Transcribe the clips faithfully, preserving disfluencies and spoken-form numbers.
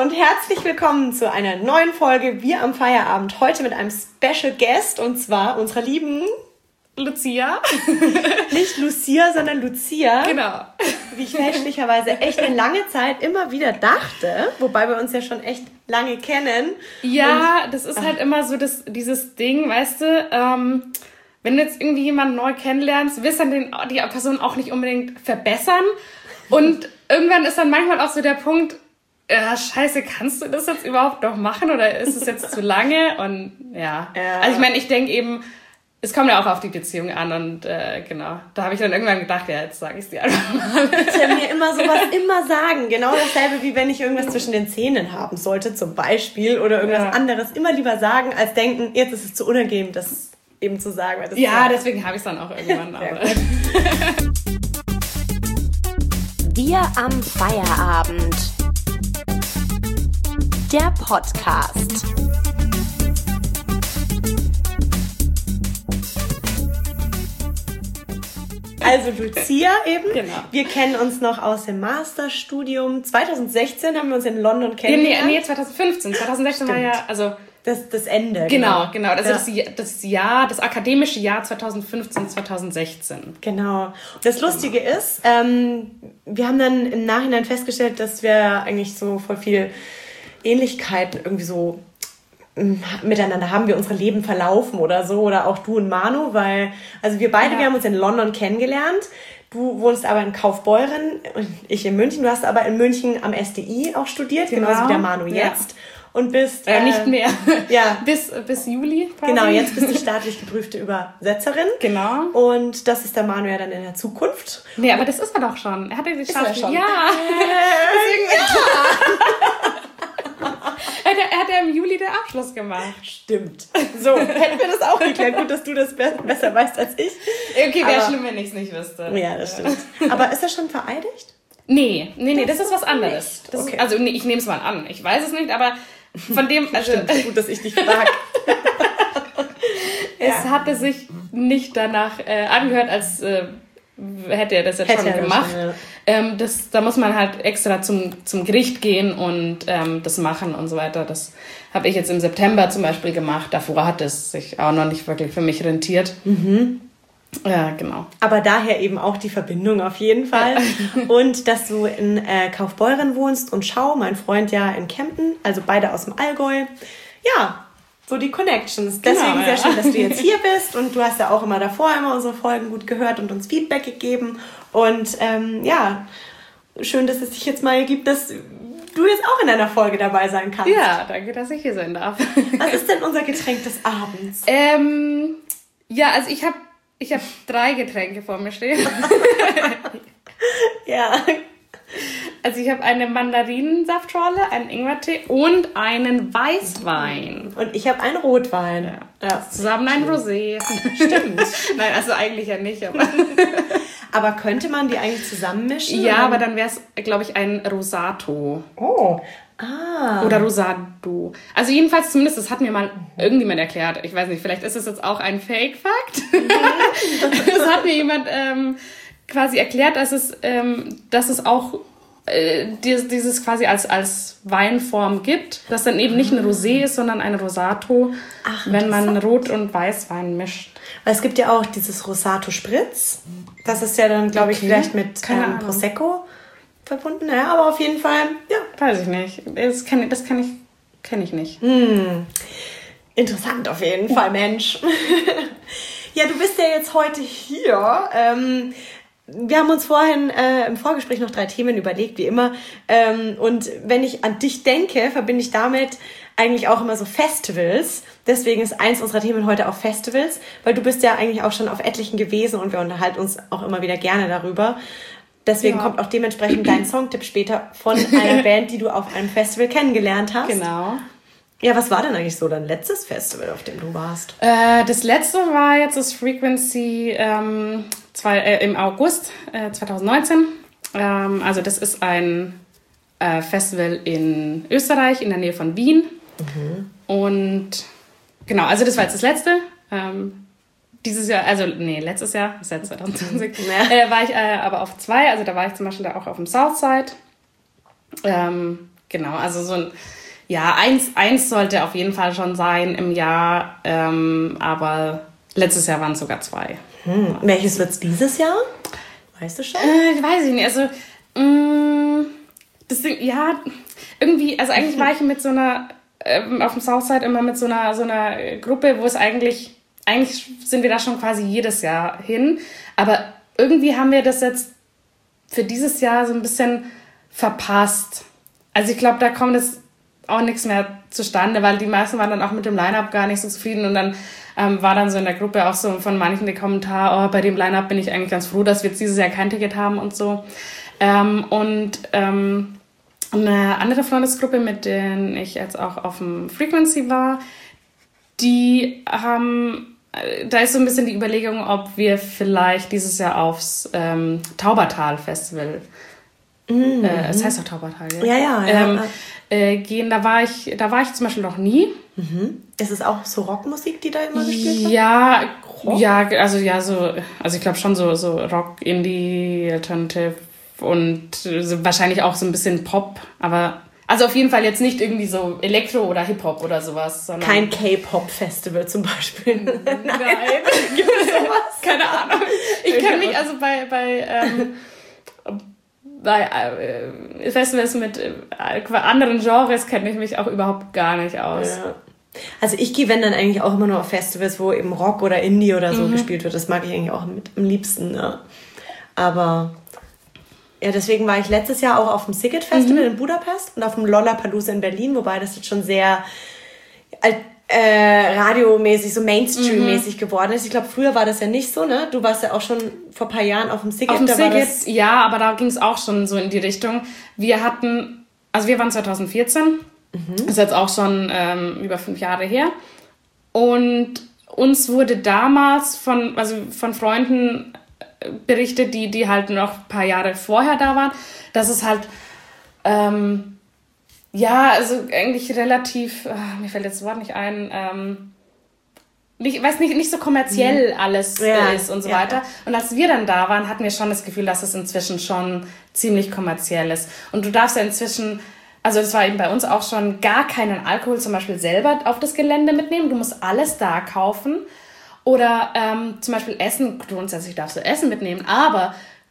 und herzlich willkommen zu einer neuen Folge Wir am Feierabend. Heute mit einem Special Guest und zwar unserer lieben Lucia. Nicht Lucia, sondern Lucia. Genau. Wie ich fälschlicherweise echt eine lange Zeit immer wieder dachte, wobei wir uns ja schon echt lange kennen. Ja, und, das ist ach. halt immer so das, dieses Ding, weißt du, ähm, wenn du jetzt irgendwie jemanden neu kennenlernst, willst du dann den, die Person auch nicht unbedingt verbessern. Und irgendwann ist dann manchmal auch so der Punkt, äh, scheiße, kannst du das jetzt überhaupt noch machen oder ist es jetzt zu lange? Und ja, ja. Also ich meine, ich denke eben, es kommt ja auch auf die Beziehung an und äh, genau, da habe ich dann irgendwann gedacht, ja, jetzt sage ich es dir einfach mal. Ich will mir immer sowas immer sagen, genau dasselbe, wie wenn ich irgendwas zwischen den Zähnen haben sollte, zum Beispiel, oder irgendwas ja. anderes, immer lieber sagen, als denken, jetzt ist es zu unangenehm, das eben zu sagen. Weil das ja, ja, deswegen habe ich es dann auch irgendwann. Aber. Wir am Feierabend. Der Podcast. Also Lucia eben. Genau. Wir kennen uns noch aus dem Masterstudium. zwanzig sechzehn haben wir uns in London kennengelernt. Nee, nee, zwanzig fünfzehn. zwanzig sechzehn Stimmt. war ja, also... Das, das Ende. Genau, genau. Also ja. das, das Jahr, das akademische Jahr zwanzig fünfzehn, zwanzig sechzehn. Genau. Das Lustige genau. ist, ähm, wir haben dann im Nachhinein festgestellt, dass wir eigentlich so voll viel Ähnlichkeiten irgendwie so miteinander haben, wir unsere Leben verlaufen oder so, oder auch du und Manu, weil, also wir beide, ja. wir haben uns in London kennengelernt. Du wohnst aber in Kaufbeuren und ich in München. Du hast aber in München am S D I auch studiert, genau. genauso wie der Manu ja. jetzt. Und bist... Äh, nicht mehr. Ja. bis, bis Juli quasi. Genau, jetzt bist du staatlich geprüfte Übersetzerin. Genau. Und das ist der Manu ja dann in der Zukunft. Nee, aber das ist er doch schon. Er hat ja die Staatlich. Ja. Äh, Deswegen, ja. er, hat, er hat ja im Juli den Abschluss gemacht. Stimmt. So, hätten wir das auch geklärt. Gut, dass du das be- besser weißt als ich. Okay, wäre aber, schlimm, wenn ich es nicht wüsste. Ja, das stimmt. Aber ist er schon vereidigt? Nee, nee, nee, das, das ist was anderes. Das okay. ist, also nee, ich nehme es mal an. Ich weiß es nicht, aber von dem... Also, stimmt, gut, dass ich dich frage. Es ja. hatte sich nicht danach äh, angehört, als äh, hätte er das jetzt hätte schon gemacht. Schon, ja. ähm, das, da muss man halt extra zum, zum Gericht gehen und ähm, das machen und so weiter. Das habe ich jetzt im September zum Beispiel gemacht. Davor hat es sich auch noch nicht wirklich für mich rentiert. Mhm. Ja, genau. Aber daher eben auch die Verbindung auf jeden Fall. Und dass du in äh, Kaufbeuren wohnst und Schau, mein Freund ja in Kempten, also beide aus dem Allgäu. Ja, so die Connections. Deswegen genau, sehr ja. schön, dass du jetzt hier bist. Und du hast ja auch immer davor immer unsere Folgen gut gehört und uns Feedback gegeben. Und ähm, ja, schön, dass es dich jetzt mal gibt, dass du jetzt auch in einer Folge dabei sein kannst. Ja, danke, dass ich hier sein darf. Was ist denn unser Getränk des Abends? Ähm, ja, also ich habe ich hab drei Getränke vor mir stehen. Ja. Also ich habe eine Mandarinensaftschorle, einen Ingwertee und einen Weißwein. Und ich habe einen Rotwein. Ja. Ja. Zusammen ein Rosé. Stimmt. Nein, also eigentlich ja nicht. Aber, aber könnte man die eigentlich zusammenmischen? ja, oder? aber dann wäre es, glaube ich, ein Rosato. Oh. Ah. Oder Rosado. Also jedenfalls zumindest, das hat mir mal irgendjemand erklärt. Ich weiß nicht, vielleicht ist es jetzt auch ein Fake-Fact. Das hat mir jemand ähm, quasi erklärt, dass es, ähm, dass es auch äh, dieses, dieses quasi als, als Weinform gibt, dass dann eben nicht ein Rosé ist, sondern ein Rosato, Ach, wenn man Rot- und Weißwein mischt. Weil es gibt ja auch dieses Rosato Spritz. Das ist ja dann, glaube ich, Okay. vielleicht mit Keine ähm, Ahnung. Prosecco verbunden. Ja, aber auf jeden Fall, ja. Weiß ich nicht. Das kann, das kann ich, kenne ich nicht. Hm. Interessant auf jeden Fall, Mensch. Ja, du bist ja jetzt heute hier. Ähm, wir haben uns vorhin äh, im Vorgespräch noch drei Themen überlegt, wie immer. Ähm, und wenn ich an dich denke, verbinde ich damit eigentlich auch immer so Festivals. Deswegen ist eins unserer Themen heute auch Festivals, weil du bist ja eigentlich auch schon auf etlichen gewesen und wir unterhalten uns auch immer wieder gerne darüber. Deswegen ja. kommt auch dementsprechend dein Songtipp später von einer Band, die du auf einem Festival kennengelernt hast. Genau. Ja, was war denn eigentlich so dein letztes Festival, auf dem du warst? Äh, das letzte war jetzt das Frequency ähm, zwei, äh, im August äh, zwanzig neunzehn. Ähm, also das ist ein äh, Festival in Österreich, in der Nähe von Wien. Mhm. Und genau, also das war jetzt das letzte. Ähm, Dieses Jahr, also nee, letztes Jahr, das ist ja zwanzig zwanzig, ja. äh, war ich äh, aber auf zwei. Also da war ich zum Beispiel auch auf dem Southside. Ähm, genau, also so ein, ja, eins, eins sollte auf jeden Fall schon sein im Jahr, ähm, aber letztes Jahr waren es sogar zwei. Hm. Welches wird's dieses Jahr? Weißt du schon? Äh, ich weiß nicht, also, mh, das Ding, ja, irgendwie, also eigentlich war ich mit so einer, ähm, auf dem Southside immer mit so einer, so einer Gruppe, wo es eigentlich, eigentlich sind wir da schon quasi jedes Jahr hin, aber irgendwie haben wir das jetzt für dieses Jahr so ein bisschen verpasst. Also ich glaube, da kommt jetzt auch nichts mehr zustande, weil die meisten waren dann auch mit dem Line-Up gar nicht so zufrieden und dann ähm, war dann so in der Gruppe auch so von manchen der Kommentar, oh, bei dem Line-Up bin ich eigentlich ganz froh, dass wir jetzt dieses Jahr kein Ticket haben und so. Ähm, und ähm, eine andere Freundesgruppe, mit denen ich jetzt auch auf dem Frequency war, die haben, da ist so ein bisschen die Überlegung, ob wir vielleicht dieses Jahr aufs ähm, Taubertal-Festival, Mhm. äh, es heißt auch Taubertal, gell? Ja, ja, ja. Ähm, äh, gehen. Da war ich, da war ich zum Beispiel noch nie. Mhm. Ist es auch so Rockmusik, die da immer gespielt wird? Ja, Rock? ja, also ja, so, also ich glaube schon so, so Rock, Indie, Alternative und so wahrscheinlich auch so ein bisschen Pop, aber also auf jeden Fall jetzt nicht irgendwie so Elektro oder Hip-Hop oder sowas. Sondern Kein K-Pop-Festival zum Beispiel. Nein. Gibt es sowas? Keine Ahnung. Ich kenne mich also bei, bei, ähm, bei äh, Festivals mit äh, anderen Genres kenne ich mich auch überhaupt gar nicht aus. Ja. Also ich gehe, wenn dann eigentlich auch immer nur auf Festivals, wo eben Rock oder Indie oder so Mhm. gespielt wird. Das mag ich eigentlich auch mit, am liebsten. Ja. Aber ja, deswegen war ich letztes Jahr auch auf dem Siget Festival Mhm. in Budapest und auf dem Lollapalooza in Berlin, wobei das jetzt schon sehr äh, radiomäßig, so Mainstream-mäßig mhm. geworden ist. Ich glaube, früher war das ja nicht so, ne? Du warst ja auch schon vor ein paar Jahren auf dem Siget. Auf dem da war Siget, das ja, aber da ging es auch schon so in die Richtung. Wir hatten, also wir waren zwanzig vierzehn, mhm. ist jetzt auch schon ähm, über fünf Jahre her. Und uns wurde damals von, also von Freunden berichtet, die, die halt noch ein paar Jahre vorher da waren, dass es halt, ähm, ja, also eigentlich relativ, ach, mir fällt jetzt das Wort nicht ein, ähm, ich weiß nicht, nicht so kommerziell alles ja, ist und so ja. weiter. Und als wir dann da waren, hatten wir schon das Gefühl, dass es inzwischen schon ziemlich kommerziell ist. Und du darfst ja inzwischen, also das war eben bei uns auch schon, gar keinen Alkohol zum Beispiel selber auf das Gelände mitnehmen. Du musst alles da kaufen. Oder ähm, zum Beispiel Essen, grundsätzlich darfst du Essen mitnehmen, aber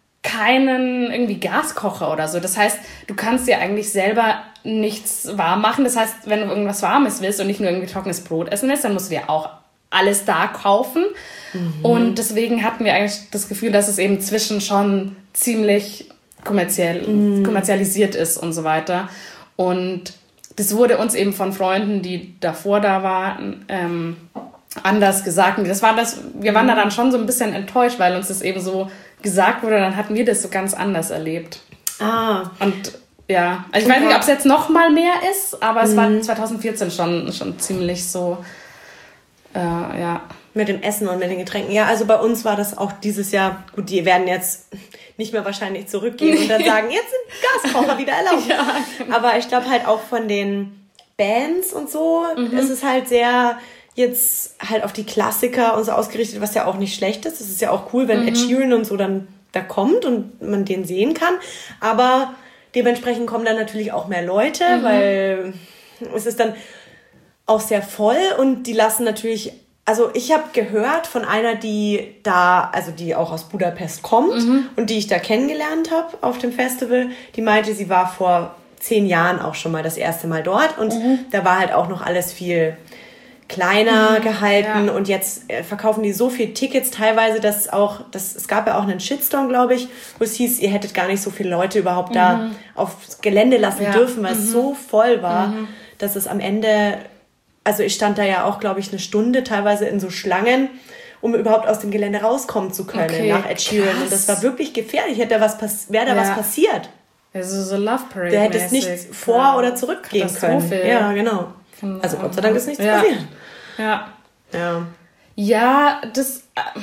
keinen irgendwie Gaskocher oder so. Das heißt, du kannst dir eigentlich selber nichts warm machen. Das heißt, wenn du irgendwas Warmes willst und nicht nur irgendwie trockenes Brot essen willst, dann musst du dir auch alles da kaufen. Mhm. Und deswegen hatten wir eigentlich das Gefühl, dass es eben zwischen schon ziemlich kommerziell, mhm. kommerzialisiert ist und so weiter. Und das wurde uns eben von Freunden, die davor da waren, ähm, anders gesagt. Das war das, wir waren da dann schon so ein bisschen enttäuscht, weil uns das eben so gesagt wurde, dann hatten wir das so ganz anders erlebt. Ah. Und ja, also ich weiß nicht, ob es jetzt noch mal mehr ist, aber es war zwanzig vierzehn schon, schon ziemlich so, äh, ja. Mit dem Essen und mit den Getränken. Ja, also bei uns war das auch dieses Jahr, gut, die werden jetzt nicht mehr wahrscheinlich zurückgehen und dann sagen, jetzt sind Gaskocher wieder erlaubt. Ja, genau. Aber ich glaube halt auch von den Bands und so, mhm. ist es halt sehr jetzt halt auf die Klassiker und so ausgerichtet, was ja auch nicht schlecht ist. Es ist ja auch cool, wenn mhm. Ed Sheeran und so dann da kommt und man den sehen kann. Aber dementsprechend kommen dann natürlich auch mehr Leute, mhm. weil es ist dann auch sehr voll und die lassen natürlich, also ich habe gehört von einer, die da, also die auch aus Budapest kommt mhm. und die ich da kennengelernt habe auf dem Festival, die meinte, sie war vor zehn Jahren auch schon mal das erste Mal dort und mhm. da war halt auch noch alles viel kleiner mhm, gehalten ja. und jetzt äh, verkaufen die so viel Tickets teilweise, dass auch, das, es gab ja auch einen Shitstorm, glaube ich, wo es hieß, ihr hättet gar nicht so viele Leute überhaupt mhm. da aufs Gelände lassen ja. dürfen, weil mhm. es so voll war, mhm. dass es am Ende, also ich stand da ja auch, glaube ich, eine Stunde teilweise in so Schlangen, um überhaupt aus dem Gelände rauskommen zu können okay, nach Ed Sheeran und das war wirklich gefährlich, hätte da was pass- wäre da ja. was passiert. Also so Love Parade. Der hätte es nicht vor- ja. oder zurückgehen können. Ja, genau. Also Gott sei Dank ist nichts ja. passiert. Ja. Ja. Ja, das,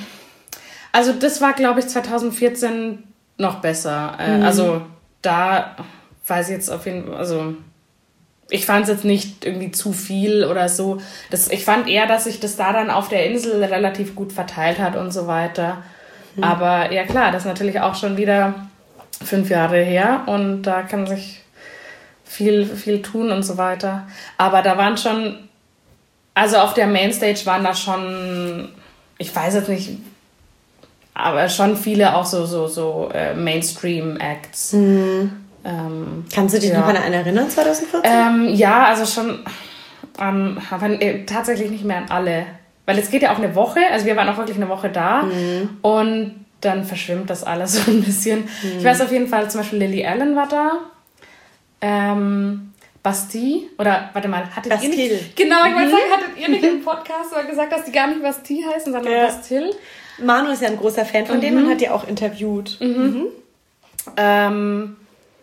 also das war, glaube ich, zwanzig vierzehn noch besser. Mhm. Also da weiß ich jetzt auf jeden Fall, also ich fand es jetzt nicht irgendwie zu viel oder so. Das, ich fand eher, dass sich das da dann auf der Insel relativ gut verteilt hat und so weiter. Mhm. Aber ja klar, das ist natürlich auch schon wieder fünf Jahre her und da kann sich viel, viel tun und so weiter. Aber da waren schon, also auf der Mainstage waren da schon, ich weiß jetzt nicht, aber schon viele auch so, so, so äh, Mainstream-Acts. Mhm. Ähm, Kannst du dich ja. noch an einen erinnern, zwanzig vierzehn? Ähm, ja, also schon, ähm, aber äh, tatsächlich nicht mehr an alle. Weil es geht ja auch eine Woche, also wir waren auch wirklich eine Woche da mhm. und dann verschwimmt das alles so ein bisschen. Mhm. Ich weiß auf jeden Fall, zum Beispiel Lily Allen war da, ähm, Bastille, oder warte mal, hattet Bastille. ihr nicht, genau, ich wollte sagen, hattet ihr nicht im Podcast mal gesagt, dass die gar nicht Bastille heißen, sondern ja. Bastille? Manu ist ja ein großer Fan von mhm. denen und hat die auch interviewt. Mhm. Mhm. Ähm,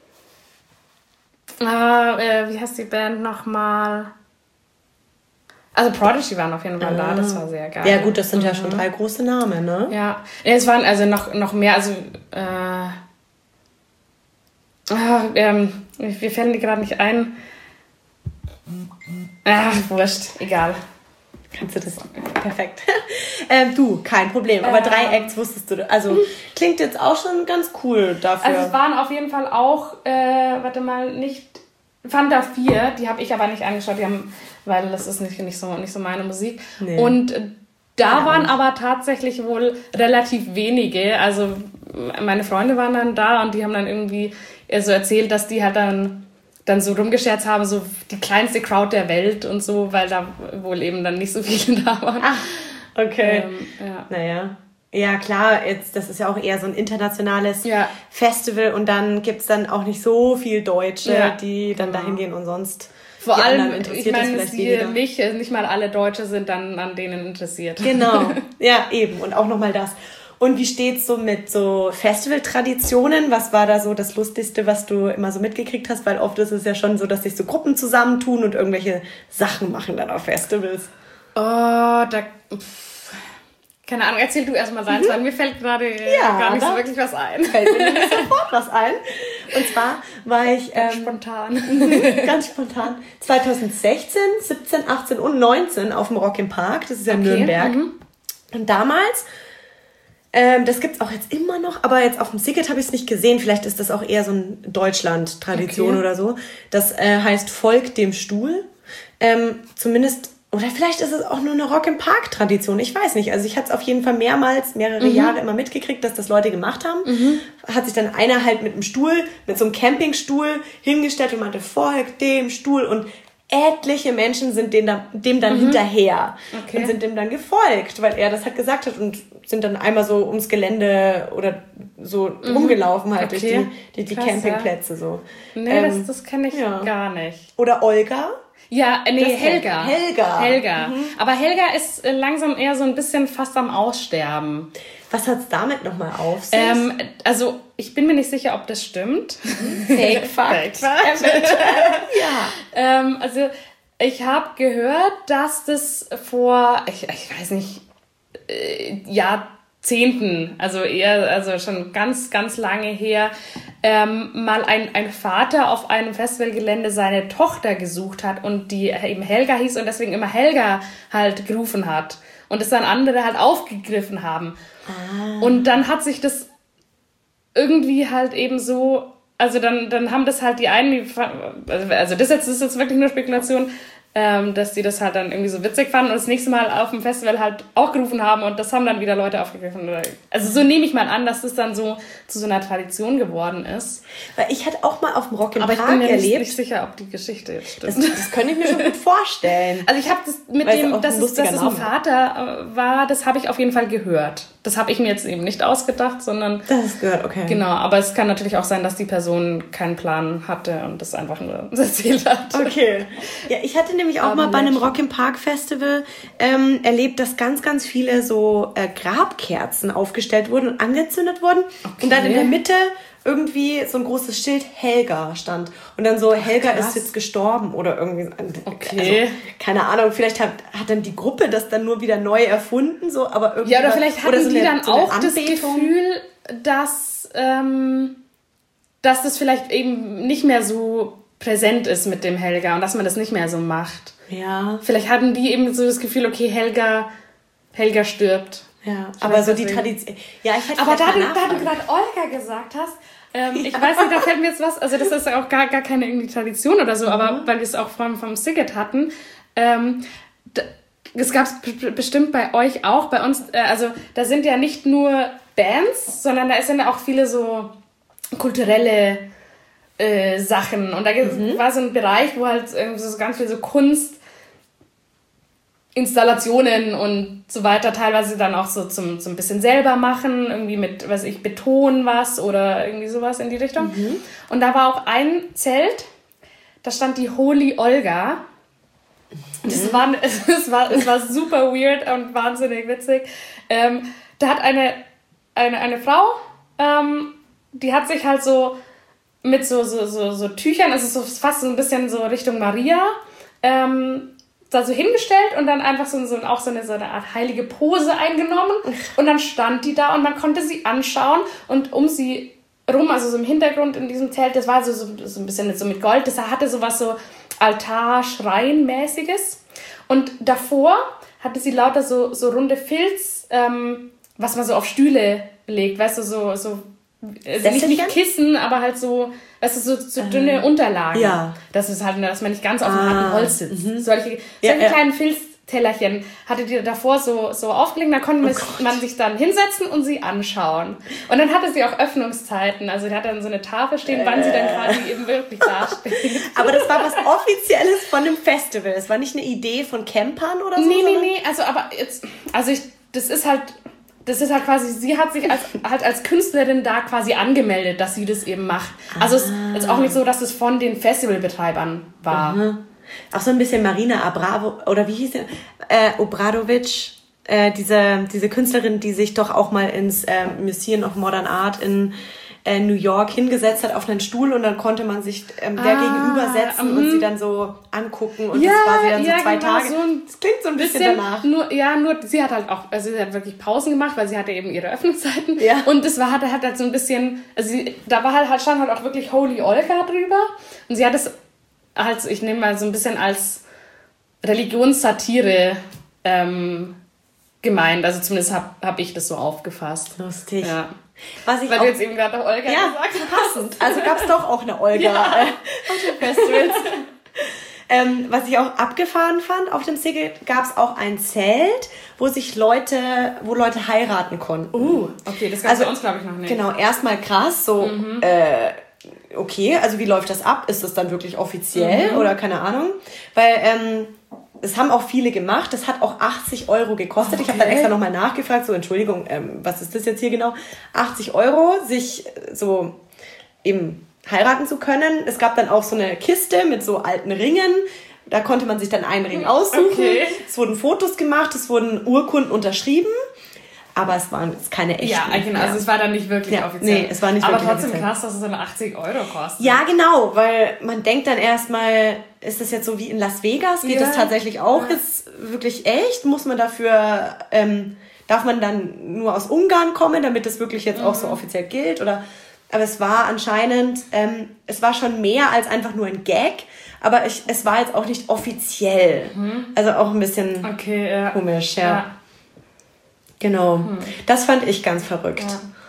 äh, äh, wie heißt die Band nochmal? Also Prodigy waren auf jeden Fall da, das war sehr geil. Ja gut, das sind mhm. ja schon drei große Namen, ne? Ja, es waren also noch, noch mehr, also äh, ah, ähm, wir fällen die gerade nicht ein. Ach, wurscht, egal. Kannst du das? Perfekt. ähm, du, kein Problem. Aber äh, drei Acts wusstest du. Also klingt jetzt auch schon ganz cool dafür. Also es waren auf jeden Fall auch, äh, warte mal, nicht Fanta vier, die habe ich aber nicht angeschaut, die haben, weil das ist nicht, nicht, so, nicht so meine Musik. Nee. Und da ja, waren nicht. aber tatsächlich wohl relativ wenige. Also meine Freunde waren dann da und die haben dann irgendwie so erzählt, dass die halt dann, dann so rumgescherzt haben, so die kleinste Crowd der Welt und so, weil da wohl eben dann nicht so viele da waren. Ach, okay. Ähm, ja. Naja. Ja, klar, jetzt, das ist ja auch eher so ein internationales ja. Festival und dann gibt's dann auch nicht so viel Deutsche, ja, die dann genau. dahin gehen und sonst vor allem, ich meine, sie nicht, nicht mal alle Deutsche sind dann an denen interessiert. Genau, ja, eben. Und auch nochmal das. Und wie steht's so mit so Festivaltraditionen? Was war da so das Lustigste, was du immer so mitgekriegt hast? Weil oft ist es ja schon so, dass sich so Gruppen zusammentun und irgendwelche Sachen machen dann auf Festivals. Oh, da... Keine Ahnung, erzähl du erstmal deins, mhm. weil mir fällt gerade ja, gar nicht so wirklich was ein. Fällt mir nicht sofort was ein. Und zwar war ich... Ganz ähm, spontan. ganz spontan. zwanzig sechzehn, siebzehn, achtzehn und neunzehn auf dem Rock im Park. Das ist ja in okay. Nürnberg. Mhm. Und damals, ähm, das gibt's auch jetzt immer noch, aber jetzt auf dem Ticket habe ich es nicht gesehen. Vielleicht ist das auch eher so eine Deutschland-Tradition okay. oder so. Das äh, heißt Volk dem Stuhl. Ähm, zumindest... Oder vielleicht ist es auch nur eine Rock-im-Park-Tradition. Ich weiß nicht. Also ich hatte es auf jeden Fall mehrmals, mehrere mhm. Jahre immer mitgekriegt, dass das Leute gemacht haben. Mhm. Hat sich dann einer halt mit einem Stuhl, mit so einem Campingstuhl hingestellt und meinte, folg dem Stuhl. Und etliche Menschen sind dem dann, dem dann mhm. hinterher okay. und sind dem dann gefolgt, weil er das halt gesagt hat und sind dann einmal so ums Gelände oder so mhm. rumgelaufen halt okay. durch die, die, die Krass, Campingplätze. Ja. So. Nee, ähm, das, das kenne ich ja. gar nicht. Oder Olga. Ja, nee, das Helga. Helga. Helga. Mhm. Aber Helga ist langsam eher so ein bisschen fast am Aussterben. Was hat's damit nochmal auf sich? Ähm, also, ich bin mir nicht sicher, ob das stimmt. Fake Fact. Fake Fact. ja. Ähm, also, ich habe gehört, dass das vor, ich, ich weiß nicht, äh, Jahrzehnten, also eher, also schon ganz, ganz lange her, ähm, mal ein, ein Vater auf einem Festivalgelände seine Tochter gesucht hat und die eben Helga hieß und deswegen immer Helga halt gerufen hat. Und es dann andere halt aufgegriffen haben. Ah. Und dann hat sich das irgendwie halt eben so, also dann, dann haben das halt die einen, also das jetzt, das ist jetzt wirklich nur Spekulation, ähm, dass die das halt dann irgendwie so witzig fanden und das nächste Mal auf dem Festival halt auch gerufen haben und das haben dann wieder Leute aufgegriffen. Also so nehme ich mal an, dass das dann so zu so einer Tradition geworden ist. Weil ich hatte auch mal auf dem Rock im Aber Park ich bin mir erlebt. nicht sicher, ob die Geschichte jetzt stimmt. Das, das könnte ich mir schon gut vorstellen. Also ich habe das mit Weil dem, es dass ein es, dass es ein Name. Vater war, das habe ich auf jeden Fall gehört. Das habe ich mir jetzt eben nicht ausgedacht, sondern... Das ist gehört, okay. Genau, aber es kann natürlich auch sein, dass die Person keinen Plan hatte und das einfach nur erzählt hat. Okay. Ja, ich hatte nämlich auch aber mal bei einem Rock im Park Festival ähm, erlebt, dass ganz, ganz viele so äh, Grabkerzen aufgestellt wurden und angezündet wurden. Okay. Und dann in der Mitte irgendwie so ein großes Schild Helga stand. Und dann so, Helga Ach, ist jetzt gestorben oder irgendwie. Okay. Also, keine Ahnung, vielleicht hat, hat dann die Gruppe das dann nur wieder neu erfunden, so, aber irgendwie. Ja, oder vielleicht hatten oder so die eine, dann so auch das Anbetung. Gefühl, dass, ähm, dass das vielleicht eben nicht mehr so präsent ist mit dem Helga und dass man das nicht mehr so macht. Ja. Vielleicht hatten die eben so das Gefühl, okay, Helga, Helga stirbt. Ja, aber so die Tradition. Ja, ich hätte aber da du, da du gerade Olga gesagt hast, Ähm, ja. Ich weiß nicht, da fällt mir jetzt was, also das ist auch gar, gar keine irgendwie Tradition oder so, mhm. aber weil wir es auch vom, vom Siget hatten, ähm, da, es gab es b- bestimmt bei euch auch, bei uns, äh, also da sind ja nicht nur Bands, sondern da sind ja auch viele so kulturelle äh, Sachen und da mhm. war so ein Bereich, wo halt irgendwie so ganz viel so Kunst, Installationen und so weiter, teilweise dann auch so zum, zum bisschen selber machen, irgendwie mit, weiß ich, Beton was oder irgendwie sowas in die Richtung. Mhm. Und da war auch ein Zelt, da stand die Holy Olga. Mhm. Das war, es war, es war super weird und wahnsinnig witzig. Ähm, da hat eine, eine, eine Frau, ähm, die hat sich halt so mit so, so, so, so Tüchern, also so fast so ein bisschen so Richtung Maria, ähm, da so hingestellt und dann einfach so, so auch so eine, so eine Art heilige Pose eingenommen und dann stand die da und man konnte sie anschauen und um sie rum, also so im Hintergrund in diesem Zelt, das war so, so, so ein bisschen mit, so mit Gold, das hatte so was so Altar-Schrein-mäßiges und davor hatte sie lauter so, so runde Filz, ähm, was man so auf Stühle legt, weißt du, so, so also nicht, nicht Kissen, aber halt so, weißt du, so, so dünne äh, Unterlagen. Ja. Das ist halt, dass man nicht ganz auf dem ah, harten Holz sitzt. Mhm. Solche, solche ja, kleinen ja. Filztellerchen hatte die davor so, so aufgelegt, da konnte oh man sich dann hinsetzen und sie anschauen. Und dann hatte sie auch Öffnungszeiten, also die hat dann so eine Tafel stehen, äh. wann sie dann quasi eben wirklich dasteht. Aber das war was Offizielles von dem Festival, das war nicht eine Idee von Campern oder so? Nee, nee, nee, also aber jetzt, also ich, das ist halt, Das ist halt quasi, sie hat sich als, halt als Künstlerin da quasi angemeldet, dass sie das eben macht. Also es ist auch nicht so, dass es von den Festivalbetreibern war. Mhm. Auch so ein bisschen Marina Abravo, oder wie hieß sie? Äh, Obradovic, äh, diese, diese Künstlerin, die sich doch auch mal ins äh, Museum of Modern Art in äh, New York hingesetzt hat auf einen Stuhl und dann konnte man sich ähm, der ah, gegenüber setzen mm. und sie dann so angucken und ja, das war sie dann so ja, zwei genau, Tage. So ein das klingt so ein bisschen, bisschen danach. Nur, ja, nur sie hat halt auch, also sie hat wirklich Pausen gemacht, weil sie hatte eben ihre Öffnungszeiten ja. und das war, hat, hat halt so ein bisschen, also sie, da war halt, stand halt auch wirklich Holy Olga drüber und sie hat es halt, ich nehme mal so ein bisschen als Religionssatire ähm, gemeint, also zumindest habe hab ich das so aufgefasst. Lustig. Ja. Was ich Weil auch, du jetzt eben gerade noch Olga ja, gesagt hast. Passend. Also gab es doch auch eine Olga ja. äh, auf den Festivals. ähm, was ich auch abgefahren fand, auf dem Siget gab es auch ein Zelt, wo sich Leute, wo Leute heiraten konnten. Uh, okay, das gab es also, bei uns, glaube ich, noch nicht. Genau, erstmal krass, so, mhm. äh, okay, also wie läuft das ab? Ist das dann wirklich offiziell mhm. oder keine Ahnung? Weil, ähm, das haben auch viele gemacht. Das hat auch achtzig Euro gekostet. Okay. Ich habe dann extra nochmal nachgefragt, so Entschuldigung, ähm, was ist das jetzt hier genau? achtzig Euro, sich so eben heiraten zu können. Es gab dann auch so eine Kiste mit so alten Ringen. Da konnte man sich dann einen Ring aussuchen. Okay. Es wurden Fotos gemacht, es wurden Urkunden unterschrieben. Aber es waren jetzt keine echten. Ja, genau. Also es war dann nicht wirklich ja, offiziell. Nee, es war nicht aber wirklich trotzdem offiziell. Krass, dass es dann achtzig Euro kostet. Ja, genau, weil man denkt dann erstmal, ist das jetzt so wie in Las Vegas? Geht ja. das tatsächlich auch? Ja. Ist wirklich echt? Muss man dafür, ähm, darf man dann nur aus Ungarn kommen, damit das wirklich jetzt mhm. auch so offiziell gilt? Oder, aber es war anscheinend, ähm, es war schon mehr als einfach nur ein Gag, aber ich, es war jetzt auch nicht offiziell. Mhm. Also auch ein bisschen okay, ja. komisch, ja. ja. Genau, hm. das fand ich ganz verrückt.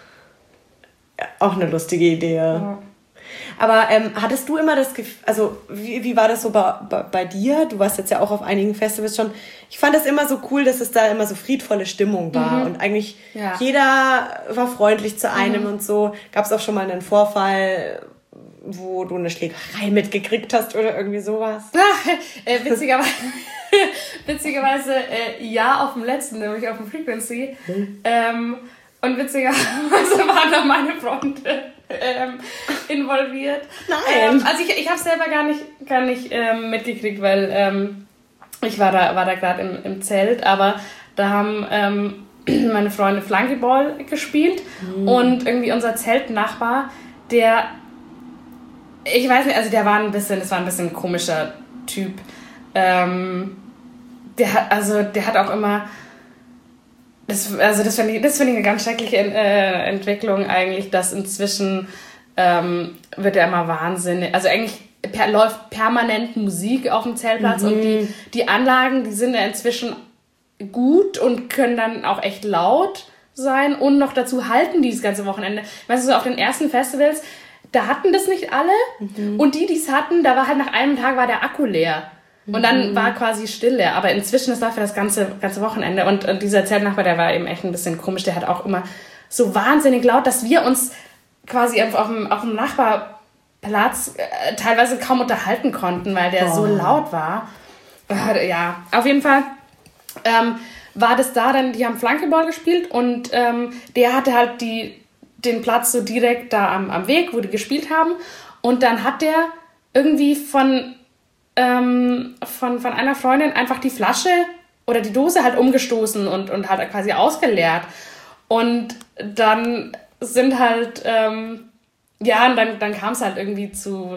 Ja. Auch eine lustige Idee. Ja. Aber ähm, hattest du immer das Gefühl, also wie, wie war das so bei, bei, bei dir? Du warst jetzt ja auch auf einigen Festivals schon. Ich fand es immer so cool, dass es da immer so friedvolle Stimmung war. Mhm. Und eigentlich ja. jeder war freundlich zu einem mhm. und so. Gab es auch schon mal einen Vorfall, wo du eine Schlägerei mitgekriegt hast oder irgendwie sowas? Ach, äh, witzigerweise... witzigerweise äh, ja, auf dem letzten, nämlich auf dem Frequency. Mhm. Ähm, und witzigerweise waren da meine Freunde ähm, involviert. Nein! Ähm, also ich, ich habe es selber gar nicht, gar nicht ähm, mitgekriegt, weil ähm, ich war da, war da gerade im, im Zelt, aber da haben ähm, meine Freunde Flunkyball gespielt mhm. und irgendwie unser Zeltnachbar, der, ich weiß nicht, also der war ein bisschen, das war ein bisschen ein komischer Typ. Ähm, der hat, also der hat auch immer, das, also das finde ich, das finde ich eine ganz schreckliche äh, Entwicklung eigentlich, dass inzwischen ähm, wird er immer wahnsinnig, also eigentlich per, läuft permanent Musik auf dem Zeltplatz mhm. und die, die Anlagen, die sind ja inzwischen gut und können dann auch echt laut sein und noch dazu halten die das ganze Wochenende. Weißt du, so auf den ersten Festivals, da hatten das nicht alle mhm. und die, die es hatten, da war halt nach einem Tag war der Akku leer. Und dann war quasi Stille. Aber inzwischen, das war für das ganze, ganze Wochenende. Und, und dieser Zeltnachbar, der war eben echt ein bisschen komisch. Der hat auch immer so wahnsinnig laut, dass wir uns quasi auf, auf, dem, auf dem Nachbarplatz äh, teilweise kaum unterhalten konnten, weil der oh. so laut war. Äh, ja, auf jeden Fall ähm, war das da dann, die haben Flankeball gespielt und ähm, der hatte halt die, den Platz so direkt da am, am Weg, wo die gespielt haben. Und dann hat der irgendwie von... Ähm, von, von einer Freundin einfach die Flasche oder die Dose halt umgestoßen und, und halt quasi ausgeleert. Und dann sind halt, ähm, ja, und dann, dann kam es halt irgendwie zu,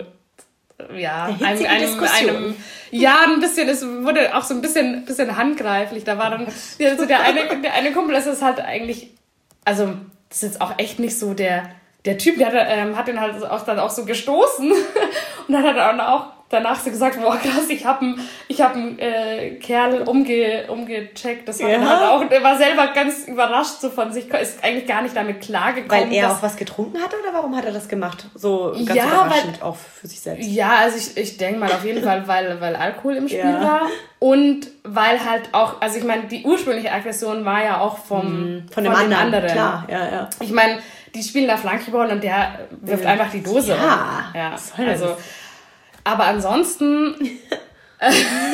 ja, einem, einem, einem, ja, ein bisschen, es wurde auch so ein bisschen, bisschen handgreiflich. Da war dann, also der eine, der eine Kumpel, das ist halt eigentlich, also, das ist jetzt auch echt nicht so der, der Typ, der hat, ähm, hat ihn halt auch dann auch so gestoßen. Und dann hat er dann auch danach so gesagt, boah krass, ich habe einen ich hab einen, äh, Kerl umge, umgecheckt. Das war ja. halt auch, der war selber ganz überrascht so von sich, ist eigentlich gar nicht damit klargekommen. Weil er auch was getrunken hatte oder warum hat er das gemacht? So ganz ja, überraschend weil, auch für sich selbst. Ja, also ich, ich denke mal auf jeden Fall, weil, weil Alkohol im Spiel ja. war und weil halt auch, also ich meine, die ursprüngliche Aggression war ja auch vom, mhm. von dem von anderen. anderen. Klar, ja, ja. Ich meine, die spielen da Flankeball und der wirft ja. einfach die Dose ja. um. Ja, also... Aber ansonsten, äh,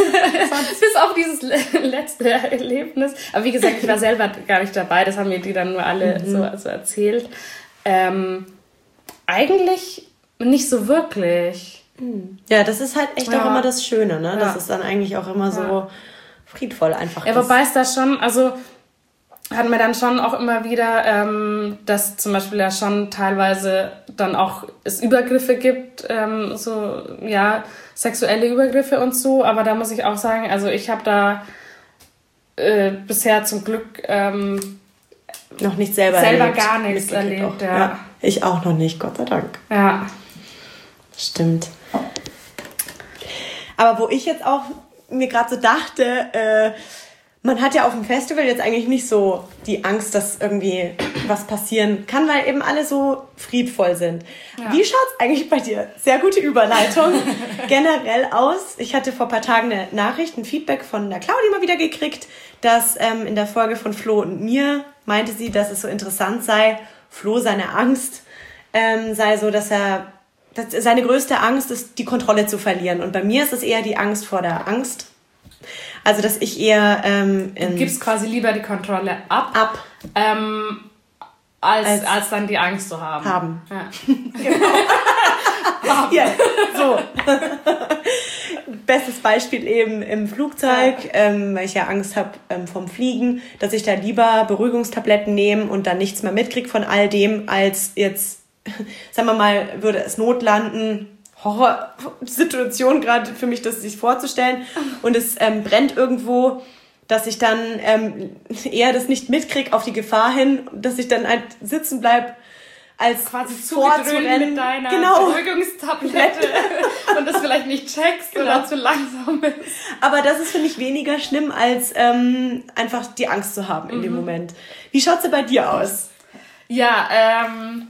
bis auf dieses letzte Erlebnis, aber wie gesagt, ich war selber gar nicht dabei, das haben mir die dann nur alle mhm. so also erzählt. Ähm, eigentlich nicht so wirklich. Ja, das ist halt echt ja. auch immer das Schöne, ne? Das ja. ist dann eigentlich auch immer so ja. friedvoll einfach. Ja, wobei es da schon, also hatten wir dann schon auch immer wieder, ähm, dass zum Beispiel ja schon teilweise dann auch es Übergriffe gibt, ähm, so, ja, sexuelle Übergriffe und so, aber da muss ich auch sagen, also ich habe da äh, bisher zum Glück ähm, noch nicht selber selber erlebt, gar nichts erlebt, ja. ja. Ich auch noch nicht, Gott sei Dank. Ja. Stimmt. Aber wo ich jetzt auch mir gerade so dachte, äh, man hat ja auf dem Festival jetzt eigentlich nicht so die Angst, dass irgendwie was passieren kann, weil eben alle so friedvoll sind. Ja. Wie schaut's eigentlich bei dir? Sehr gute Überleitung generell aus. Ich hatte vor ein paar Tagen eine Nachricht, ein Feedback von der Claudia mal wieder gekriegt, dass ähm, in der Folge von Flo und mir meinte sie, dass es so interessant sei, Flo seine Angst ähm, sei so, dass er, dass seine größte Angst ist, die Kontrolle zu verlieren. Und bei mir ist es eher die Angst vor der Angst. Also, dass ich eher... Ähm, du gibst quasi lieber die Kontrolle ab, ab. Ähm, als, als, als dann die Angst zu haben. Haben. Ja. Genau. Ja, so. Bestes Beispiel eben im Flugzeug, ja. ähm, weil ich ja Angst habe ähm, vom Fliegen, dass ich da lieber Beruhigungstabletten nehme und dann nichts mehr mitkriege von all dem, als jetzt, sagen wir mal, würde es notlanden... Horrorsituation gerade für mich, das sich vorzustellen. Und es ähm, brennt irgendwo, dass ich dann ähm, eher das nicht mitkriege auf die Gefahr hin, dass ich dann halt sitzen bleib, als quasi vorzurennen mit deiner genau. Beruhigungstablette und das vielleicht nicht checkst genau. oder zu langsam ist. Aber das ist, finde ich, weniger schlimm, als ähm, einfach die Angst zu haben in mhm. dem Moment. Wie schaut's denn bei dir aus? Ja, ähm...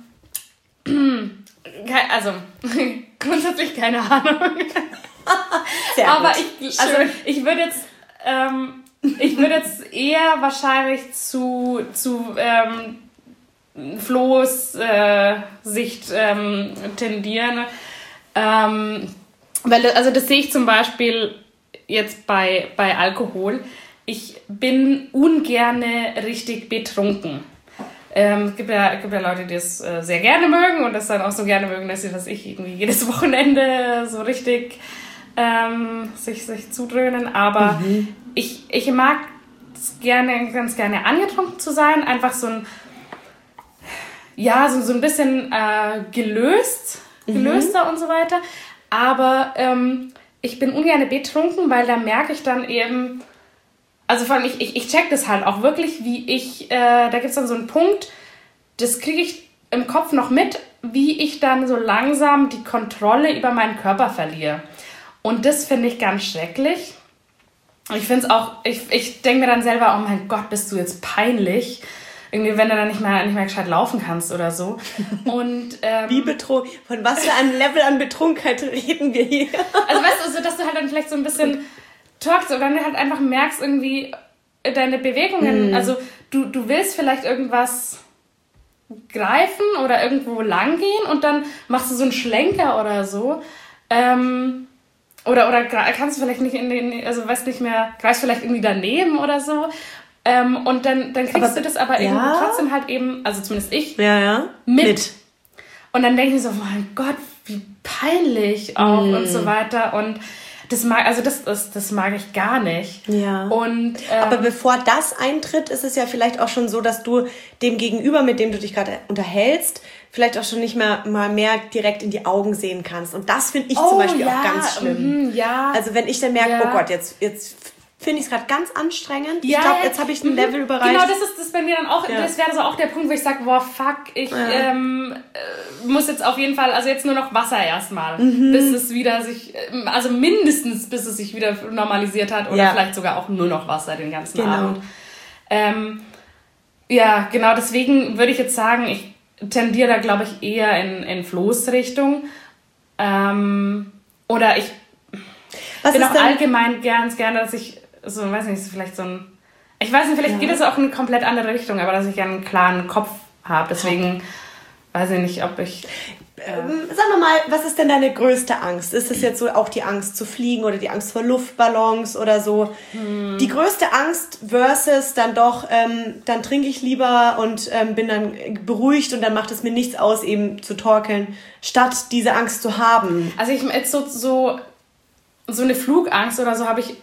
also... Grundsätzlich keine Ahnung. Sehr Aber gut. ich, also Schön. ich würde jetzt, ähm, ich würde jetzt eher wahrscheinlich zu, zu ähm, Flo's äh, Sicht ähm, tendieren. Ähm, weil, also das sehe ich zum Beispiel jetzt bei, bei Alkohol. Ich bin ungerne richtig betrunken. Ähm, es gibt ja, gibt ja Leute, die es äh, sehr gerne mögen und das dann auch so gerne mögen, dass sie, was ich, irgendwie jedes Wochenende so richtig ähm, sich, sich zudröhnen. Aber mhm. ich, ich mag es gerne, ganz gerne angetrunken zu sein. Einfach so ein, ja, so, so ein bisschen äh, gelöst, gelöster mhm. und so weiter. Aber ähm, ich bin ungerne betrunken, weil da merke ich dann eben... Also vor allem, ich, ich, ich check das halt auch wirklich, wie ich, äh, da gibt es dann so einen Punkt, das kriege ich im Kopf noch mit, wie ich dann so langsam die Kontrolle über meinen Körper verliere. Und das finde ich ganz schrecklich. Ich finde es auch, ich, ich denke mir dann selber, oh mein Gott, bist du jetzt peinlich. irgendwie, wenn du dann nicht mehr, nicht mehr gescheit laufen kannst oder so. Und, ähm, Wie betrunken? Von was für einem Level an Betrunkenheit reden wir hier? Also weißt du, so, dass du halt dann vielleicht so ein bisschen talkst oder dann halt einfach merkst irgendwie deine Bewegungen, mm. also du, du willst vielleicht irgendwas greifen oder irgendwo lang gehen und dann machst du so einen Schlenker oder so. Ähm, oder, oder kannst du vielleicht nicht in den, also weißt nicht mehr, greifst vielleicht irgendwie daneben oder so. Ähm, und dann, dann kriegst aber, du das aber ja. eben trotzdem halt eben, also zumindest ich, ja, ja. Mit. mit. Und dann denke ich so, mein Gott, wie peinlich auch mm. und so weiter. Und das mag, also das, das, das mag ich gar nicht. Ja. Und, ähm, aber bevor das eintritt, ist es ja vielleicht auch schon so, dass du dem Gegenüber, mit dem du dich gerade unterhältst, vielleicht auch schon nicht mehr mal mehr direkt in die Augen sehen kannst. Und das finde ich oh, zum Beispiel ja, auch ganz schlimm. Mm, ja. Also wenn ich dann merke, ja. oh Gott, jetzt, jetzt finde ich es gerade ganz anstrengend. Ja, ich glaube, jetzt habe ich ein Level überreicht. Genau, das ist das bei mir dann auch, ja. das wäre so auch der Punkt, wo ich sage, boah, fuck, ich ja. ähm, äh, muss jetzt auf jeden Fall, also jetzt nur noch Wasser erstmal, mhm. bis es wieder sich, also mindestens bis es sich wieder normalisiert hat oder ja. vielleicht sogar auch nur noch Wasser den ganzen genau. Abend. Ähm, ja, genau, deswegen würde ich jetzt sagen, ich tendiere da, glaube ich, eher in, in Flo's Richtung. Ähm, oder ich Was bin auch denn? allgemein ganz gerne, dass ich so, weiß nicht, vielleicht so ein, ich weiß nicht, vielleicht ja. geht es auch in eine komplett andere Richtung, aber dass ich einen klaren Kopf habe, deswegen weiß ich nicht, ob ich... Äh ähm, sag mal mal, was ist denn deine größte Angst? Ist es jetzt so auch die Angst zu fliegen oder die Angst vor Luftballons oder so? Hm. Die größte Angst versus dann doch, ähm, dann trinke ich lieber und ähm, bin dann beruhigt und dann macht es mir nichts aus, eben zu torkeln, statt diese Angst zu haben. Also ich jetzt so, so, so eine Flugangst oder so habe ich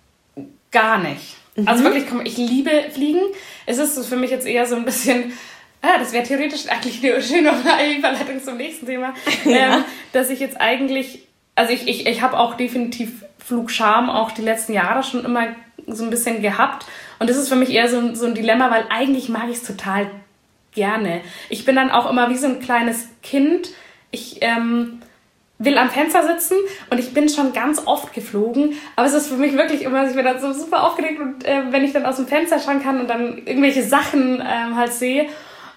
gar nicht. Mhm. Also wirklich, komm, ich liebe Fliegen. Es ist für mich jetzt eher so ein bisschen, ah, das wäre theoretisch eigentlich eine schöne Überleitung zum nächsten Thema, ja. ähm, dass ich jetzt eigentlich, also ich, ich, ich habe auch definitiv Flugscham auch die letzten Jahre schon immer so ein bisschen gehabt. Und das ist für mich eher so, so ein Dilemma, weil eigentlich mag ich es total gerne. Ich bin dann auch immer wie so ein kleines Kind. Ich, ähm, will am Fenster sitzen und ich bin schon ganz oft geflogen, aber es ist für mich wirklich immer, ich bin dann so super aufgeregt und äh, wenn ich dann aus dem Fenster schauen kann und dann irgendwelche Sachen ähm, halt sehe,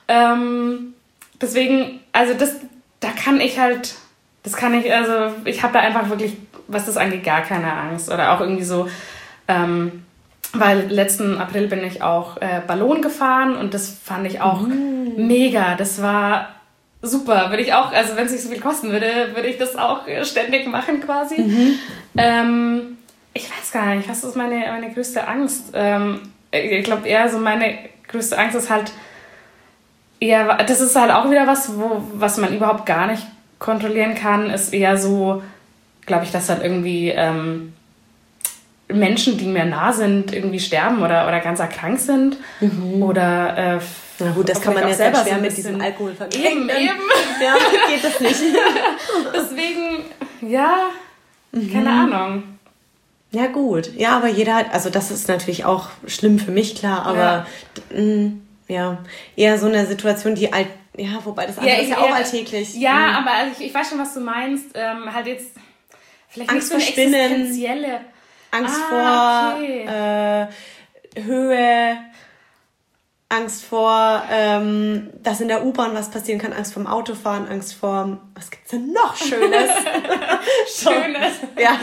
ähm, deswegen, also das, da kann ich halt, das kann ich, also ich habe da einfach wirklich, was das angeht, gar keine Angst oder auch irgendwie so, ähm, weil letzten April bin ich auch äh, Ballon gefahren und das fand ich auch mm. mega, das war super, würde ich auch, also wenn es nicht so viel kosten würde, würde ich das auch ständig machen quasi. Mhm. Ähm, ich weiß gar nicht, was ist meine, meine größte Angst? Ähm, ich glaube eher so meine größte Angst ist halt eher, das ist halt auch wieder was, wo, was man überhaupt gar nicht kontrollieren kann, ist eher so, glaube ich, dass halt irgendwie ähm, Menschen, die mir nah sind, irgendwie sterben oder, oder ganz erkrankt sind mhm. oder äh, na gut, das kann man ja selber schwer mit diesem Alkohol vergleichen. Eben, eben. Ja, geht das nicht. Deswegen, ja, mhm. keine Ahnung. Ja gut, ja, aber jeder hat, also das ist natürlich auch schlimm für mich, klar, aber ja, mh, ja eher so eine Situation, die alt, ja, wobei das andere ja, ist ja auch alltäglich. Ja, mhm. aber also ich, ich weiß schon, was du meinst, ähm, halt jetzt vielleicht Angst nicht so eine vor existenzielle Angst ah, vor okay. äh, Höhe, Angst vor, ähm, dass in der U-Bahn was passieren kann, Angst vorm Autofahren, Angst vor, was gibt's denn noch Schönes? Schönes? Ja.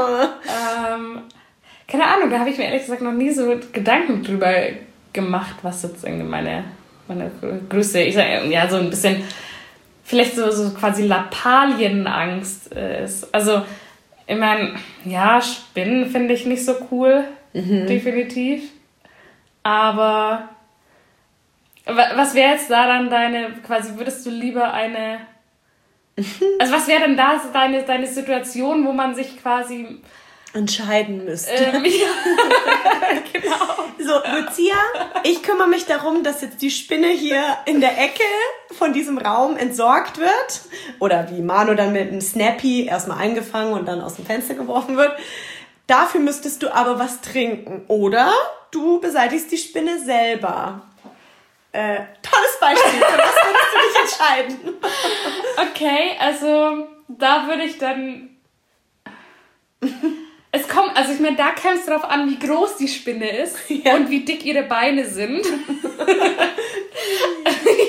ähm, keine Ahnung, da habe ich mir ehrlich gesagt noch nie so Gedanken drüber gemacht, was jetzt irgendwie meine, meine größte, ich sag, ja, so ein bisschen, vielleicht so, so quasi Lappalienangst äh, ist. Also, ich meine, ja, Spinnen finde ich nicht so cool, mhm. definitiv. Aber was wäre jetzt da dann deine, quasi würdest du lieber eine, also was wäre denn da deine, deine Situation, wo man sich quasi entscheiden müsste? Ähm, ja, genau. So, Lucia, ich kümmere mich darum, dass jetzt die Spinne hier in der Ecke von diesem Raum entsorgt wird. Oder wie Manu dann mit einem Snappy erstmal eingefangen und dann aus dem Fenster geworfen wird. Dafür müsstest du aber was trinken. Oder du beseitigst die Spinne selber. Äh, tolles Beispiel. Für was würdest du dich entscheiden? Okay, also da würde ich dann... Es kommt, also ich meine, da käme es drauf an, wie groß die Spinne ist ja. und wie dick ihre Beine sind.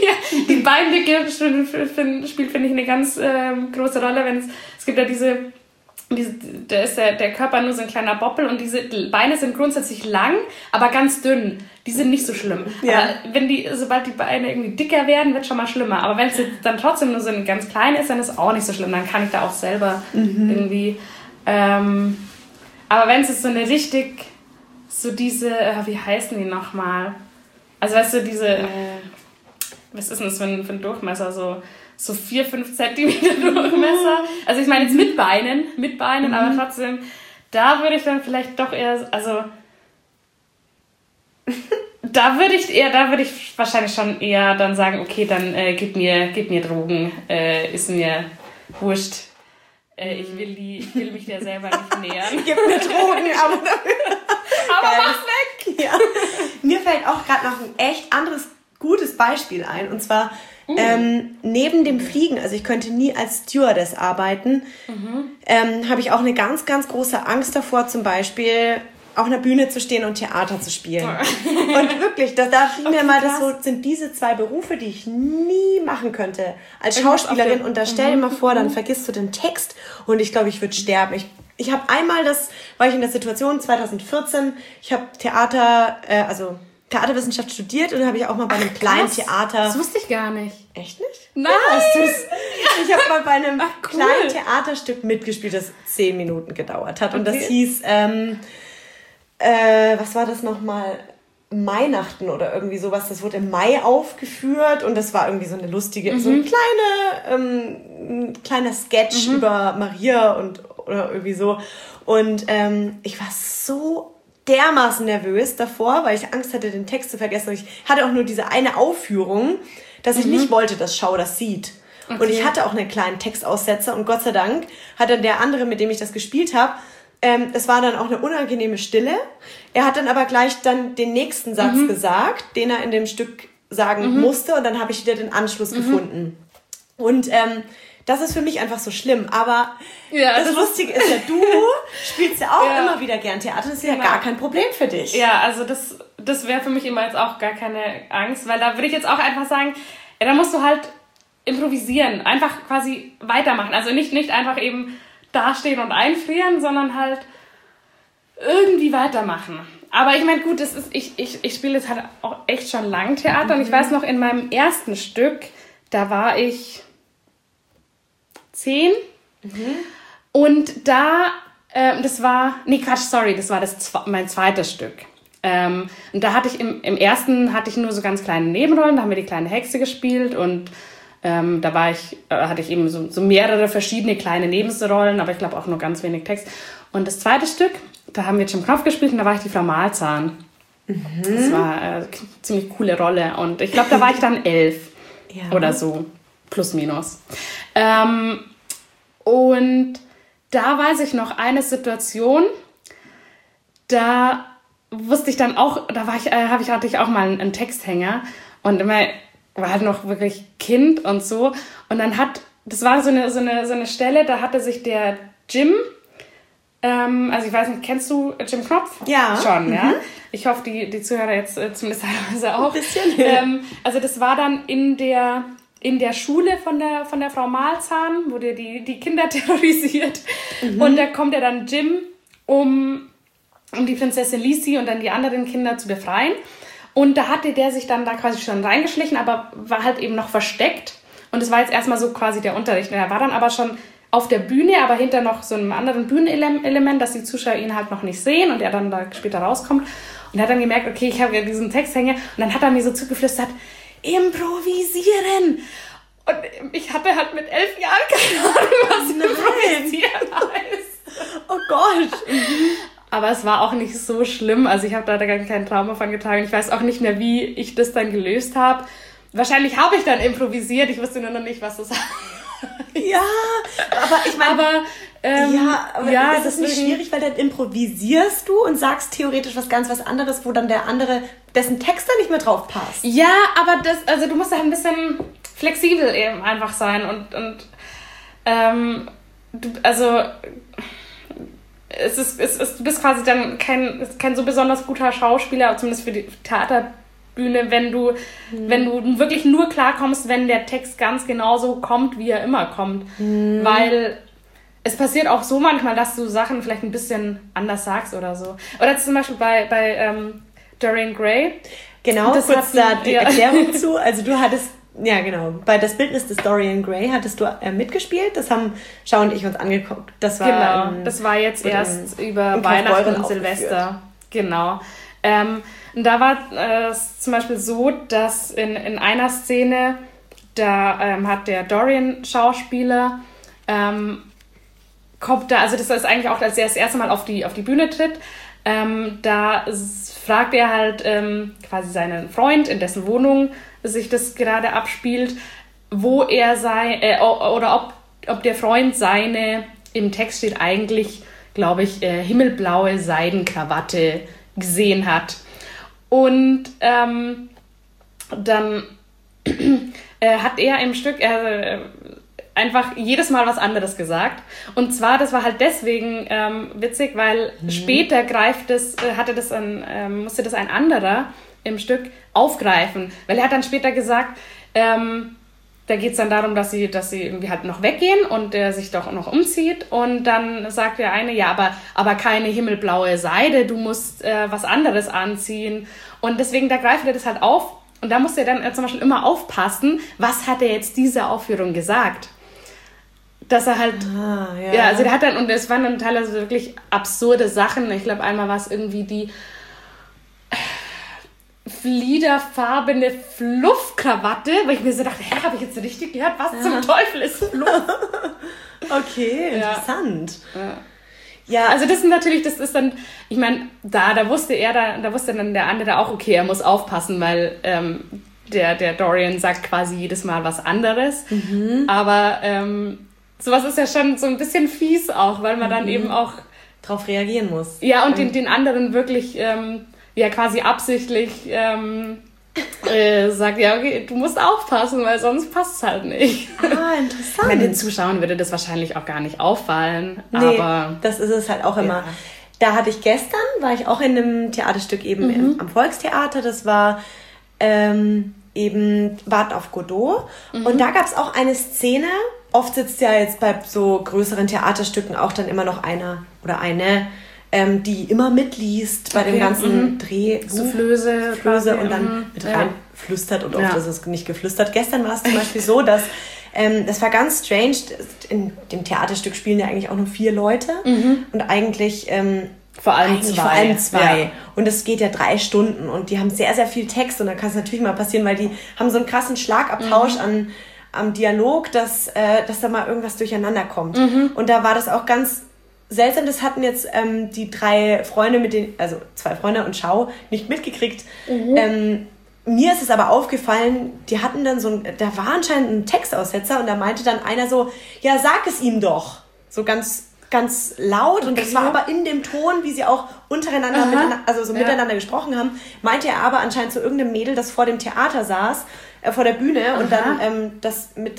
ja, die Beindicke spielt, spielt finde ich, eine ganz ähm, große Rolle. Wenn es, es gibt ja diese, diese, da ist der, der Körper nur so ein kleiner Boppel und diese Beine sind grundsätzlich lang, aber ganz dünn. Die sind nicht so schlimm. Ja. Aber wenn die, sobald die Beine irgendwie dicker werden, wird schon mal schlimmer. Aber wenn es dann trotzdem nur so ein ganz klein ist, dann ist es auch nicht so schlimm. Dann kann ich da auch selber mhm. irgendwie... Ähm, aber wenn es jetzt so eine richtig, so diese, wie heißen die nochmal? Also weißt du, diese, äh, was ist denn das für ein, für ein Durchmesser? So, so vier, fünf Zentimeter Durchmesser. Also ich meine jetzt mit Beinen, mit Beinen, mhm. aber trotzdem, da würde ich dann vielleicht doch eher, also da würde ich eher, da würde ich wahrscheinlich schon eher dann sagen, okay, dann äh, gib mir, gib mir Drogen, äh, ist mir wurscht. Äh, ich will die, ich will mich der selber nicht nähern. Gib mir Drogen, aber, aber mach's weg! Ja. Mir fällt auch gerade noch ein echt anderes, gutes Beispiel ein. Und zwar mhm. ähm, neben dem Fliegen, also ich könnte nie als Stewardess arbeiten, mhm. ähm, habe ich auch eine ganz, ganz große Angst davor, zum Beispiel auf einer Bühne zu stehen und Theater zu spielen. Und wirklich, da, da fiel okay, mir mal, das so, sind diese zwei Berufe, die ich nie machen könnte als Schauspielerin. Und da stell dir mal vor, dann vergisst du den Text und ich glaube, ich würde sterben. Ich, ich habe einmal, das war ich in der Situation, zwanzig vierzehn, ich habe Theater, äh, also Theaterwissenschaft studiert und habe ich auch mal bei einem Ach, kleinen Theater... Das wusste ich gar nicht. Echt nicht? Nein! Ja, ich habe mal bei einem Ach, cool. kleinen Theaterstück mitgespielt, das zehn Minuten gedauert hat. Und okay. das hieß... Ähm, Äh, was war das nochmal? Weihnachten oder irgendwie sowas. Das wurde im Mai aufgeführt und das war irgendwie so eine lustige, mhm. so ein kleine, ähm, kleiner Sketch mhm. über Maria und oder irgendwie so. Und ähm, ich war so dermaßen nervös davor, weil ich Angst hatte, den Text zu vergessen. Und ich hatte auch nur diese eine Aufführung, dass ich mhm. nicht wollte, dass Schau das sieht. Okay. Und ich hatte auch einen kleinen Textaussetzer und Gott sei Dank hat dann der andere, mit dem ich das gespielt habe, Ähm, es war dann auch eine unangenehme Stille. Er hat dann aber gleich dann den nächsten Satz mhm. gesagt, den er in dem Stück sagen mhm. musste. Und dann habe ich wieder den Anschluss mhm. gefunden. Und ähm, das ist für mich einfach so schlimm. Aber ja, das, das Lustige ist ja, du spielst ja auch ja. immer wieder gern Theater. Das ist genau. ja gar kein Problem für dich. Ja, also das, das wäre für mich immer jetzt auch gar keine Angst. Weil da würde ich jetzt auch einfach sagen, ja, da musst du halt improvisieren. Einfach quasi weitermachen. Also nicht, nicht einfach eben... dastehen und einfrieren, sondern halt irgendwie weitermachen. Aber ich meine, gut, das ist, ich, ich, ich spiele jetzt halt auch echt schon lang Theater mhm. und ich weiß noch, in meinem ersten Stück, da war ich zehn mhm. und da, äh, das war, nee Quatsch, sorry, das war das, mein zweites Stück. Ähm, und da hatte ich im, im ersten hatte ich nur so ganz kleine Nebenrollen, da haben wir die kleine Hexe gespielt und Ähm, da war ich, äh, hatte ich eben so, so mehrere verschiedene kleine Nebenrollen, aber ich glaube auch nur ganz wenig Text. Und das zweite Stück, da haben wir Jim Knopf gespielt und da war ich die Frau Malzahn. Mhm. Das war äh, eine ziemlich coole Rolle und ich glaube, da war ich dann elf ja. oder so, plus minus. Ähm, und da weiß ich noch eine Situation, da wusste ich dann auch, da war ich, äh, hab ich, hatte ich auch mal einen, einen Texthänger und immer war halt noch wirklich Kind und so. Und dann hat, das war so eine, so eine, so eine Stelle, da hatte sich der Jim, ähm, also ich weiß nicht, kennst du Jim Knopf? Ja. Schon, mhm. ja. Ich hoffe, die, die Zuhörer jetzt äh, zumindest teilweise auch. Ein bisschen. Ähm, also das war dann in der, in der Schule von der, von der Frau Malzahn, wo der die, die Kinder terrorisiert. Mhm. Und da kommt ja dann Jim, um, um die Prinzessin Lisi und dann die anderen Kinder zu befreien. Und da hatte der sich dann da quasi schon reingeschlichen, aber war halt eben noch versteckt. Und es war jetzt erstmal so quasi der Unterricht. Und er war dann aber schon auf der Bühne, aber hinter noch so einem anderen Bühnenelement, dass die Zuschauer ihn halt noch nicht sehen und er dann da später rauskommt. Und er hat dann gemerkt, okay, ich habe ja diesen Texthänger. Und dann hat er mir so zugeflüstert, improvisieren. Und ich hatte halt mit elf Jahren keine Ahnung, was improvisieren heißt. Oh Gott. Aber es war auch nicht so schlimm. Also ich habe da gar kein Trauma von getragen. Ich weiß auch nicht mehr, wie ich das dann gelöst habe. Wahrscheinlich habe ich dann improvisiert. Ich wusste nur noch nicht, was das heißt. Ja, aber ich meine... Aber, ähm, ja, aber ja, das ist nicht schwierig, weil dann improvisierst du und sagst theoretisch was ganz was anderes, wo dann der andere, dessen Text da nicht mehr drauf passt. Ja, aber das, also du musst da ein bisschen flexibel eben einfach sein und, und ähm, du, also... Es ist, es ist, du bist quasi dann kein, kein so besonders guter Schauspieler, zumindest für die Theater Bühne, wenn du, mhm. wenn du wirklich nur klarkommst, wenn der Text ganz genau so kommt, wie er immer kommt. Mhm. Weil es passiert auch so manchmal, dass du Sachen vielleicht ein bisschen anders sagst oder so. Oder zum Beispiel bei, bei ähm, Dorian Gray. Genau, das kurz da die ja. Erklärung zu. Also du hattest, ja genau, bei das Bildnis des Dorian Gray hattest du äh, mitgespielt. Das haben Schau und ich uns angeguckt. Das war genau, im, das war jetzt erst im, über Weihnachten und Silvester. Genau. Ähm, und da war äh, es zum Beispiel so, dass in, in einer Szene, da ähm, hat der Dorian-Schauspieler, ähm, kommt da, also das ist eigentlich auch, als er das erste Mal auf die, auf die Bühne tritt, ähm, da fragt er halt ähm, quasi seinen Freund, in dessen Wohnung sich das gerade abspielt, wo er sei, äh, oder ob, ob der Freund seine, im Text steht eigentlich, glaube ich, äh, himmelblaue Seidenkrawatte gesehen hat. Und ähm, dann äh, hat er im Stück äh, einfach jedes Mal was anderes gesagt. Und zwar, das war halt deswegen ähm, witzig, weil mhm. später greift es, äh, hatte das ein, äh, musste das ein anderer im Stück aufgreifen. Weil er hat dann später gesagt, ähm, da geht es dann darum, dass sie, dass sie irgendwie halt noch weggehen und er sich doch noch umzieht. Und dann sagt der eine, ja, aber, aber keine himmelblaue Seide, du musst äh, was anderes anziehen. Und deswegen, da greift er das halt auf. Und da muss er dann äh, zum Beispiel immer aufpassen, was hat er jetzt diese Aufführung gesagt? Dass er halt, ah, ja. ja, also der hat dann, und es waren dann teilweise wirklich absurde Sachen. Ich glaube, einmal war es irgendwie die fliederfarbene Fluffkrawatte, weil ich mir so dachte, hä, habe ich jetzt richtig gehört? Was ja. zum Teufel ist Fluff? Okay, interessant. Ja. Ja. ja, also das ist natürlich, das ist dann, ich meine, da, da wusste er, da, da wusste dann der andere auch, okay, er muss aufpassen, weil ähm, der, der Dorian sagt quasi jedes Mal was anderes. Mhm. Aber ähm, sowas ist ja schon so ein bisschen fies auch, weil man mhm. dann eben auch drauf reagieren muss. Ja, und den, den anderen wirklich ähm, ja quasi absichtlich ähm, äh, sagt, ja, okay, du musst aufpassen, weil sonst passt es halt nicht. Ah, interessant. Wenn den Zuschauern würde das wahrscheinlich auch gar nicht auffallen. Nee, aber das ist es halt auch immer. Ja. Da hatte ich gestern, war ich auch in einem Theaterstück eben mhm. im, am Volkstheater, das war ähm, eben Warten auf Godot. Mhm. Und da gab es auch eine Szene, oft sitzt ja jetzt bei so größeren Theaterstücken auch dann immer noch einer oder eine, ähm, die immer mitliest bei okay. dem ganzen mhm. Dreh. Soufflöse. Soufflöse und dann mhm. mit rein ja. flüstert und oft ja. ist es nicht geflüstert. Gestern war es zum Beispiel so, dass ähm, das war ganz strange. In dem Theaterstück spielen ja eigentlich auch nur vier Leute mhm. und eigentlich ähm, vor allem zwei. Vor allem zwei. Ja. Und es geht ja drei Stunden und die haben sehr, sehr viel Text und da kann es natürlich mal passieren, weil die haben so einen krassen Schlagabtausch mhm. an am Dialog, dass, äh, dass da mal irgendwas durcheinander kommt. Mhm. Und da war das auch ganz seltsam. Das hatten jetzt ähm, die drei Freunde mit den, also zwei Freunde und Schau, nicht mitgekriegt. Mhm. Ähm, mir ist es aber aufgefallen, die hatten dann so ein, da war anscheinend ein Textaussetzer und da meinte dann einer so, ja, sag es ihm doch. So ganz, ganz laut. Okay. Und das war aber in dem Ton, wie sie auch untereinander, miteinander, also so ja. miteinander gesprochen haben, meinte er aber anscheinend zu irgendeinem Mädel, das vor dem Theater saß, vor der Bühne Aha. und dann ähm, das mit,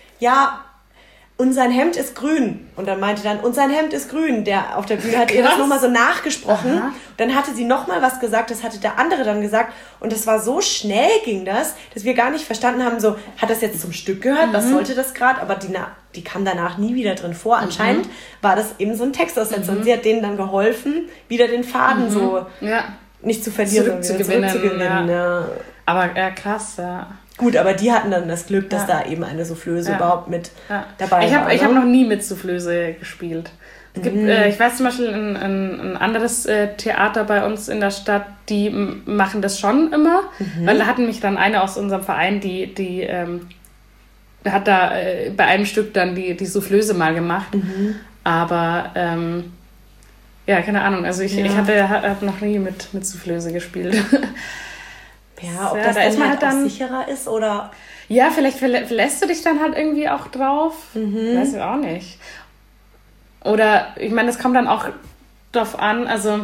ja, und sein Hemd ist grün. Und dann meinte dann, und sein Hemd ist grün. Der auf der Bühne hat ihr das nochmal so nachgesprochen. Aha. Dann hatte sie nochmal was gesagt, das hatte der andere dann gesagt. Und das war so schnell ging das, dass wir gar nicht verstanden haben, so, hat das jetzt zum Stück gehört? Mhm. Was sollte das gerade? Aber die, die kam danach nie wieder drin vor. Mhm. Anscheinend war das eben so ein Textaussetzer. Mhm. Und sie hat denen dann geholfen, wieder den Faden mhm. so ja. nicht zu verlieren, zurückzugewinnen. zurückzugewinnen. Ja. Ja. Aber ja, krass, ja. Gut, aber die hatten dann das Glück, dass ja. da eben eine Soufflöse ja. überhaupt mit ja. dabei ich hab, war. Ich habe noch nie mit Soufflöse gespielt. Es gibt, mhm. äh, ich weiß zum Beispiel ein, ein, ein anderes äh, Theater bei uns in der Stadt, die m- machen das schon immer. Mhm. Weil da hatten mich dann eine aus unserem Verein, die, die ähm, hat da äh, bei einem Stück dann die, die Soufflöse mal gemacht. Mhm. Aber ähm, ja, keine Ahnung. Also ich, ja. ich hatte hab noch nie mit, mit Soufflöse gespielt. Ja, ob ja, das da dann halt dann, auch sicherer ist oder... Ja, vielleicht verlässt du dich dann halt irgendwie auch drauf. Mhm. Weiß ich auch nicht. Oder, ich meine, es kommt dann auch drauf an, also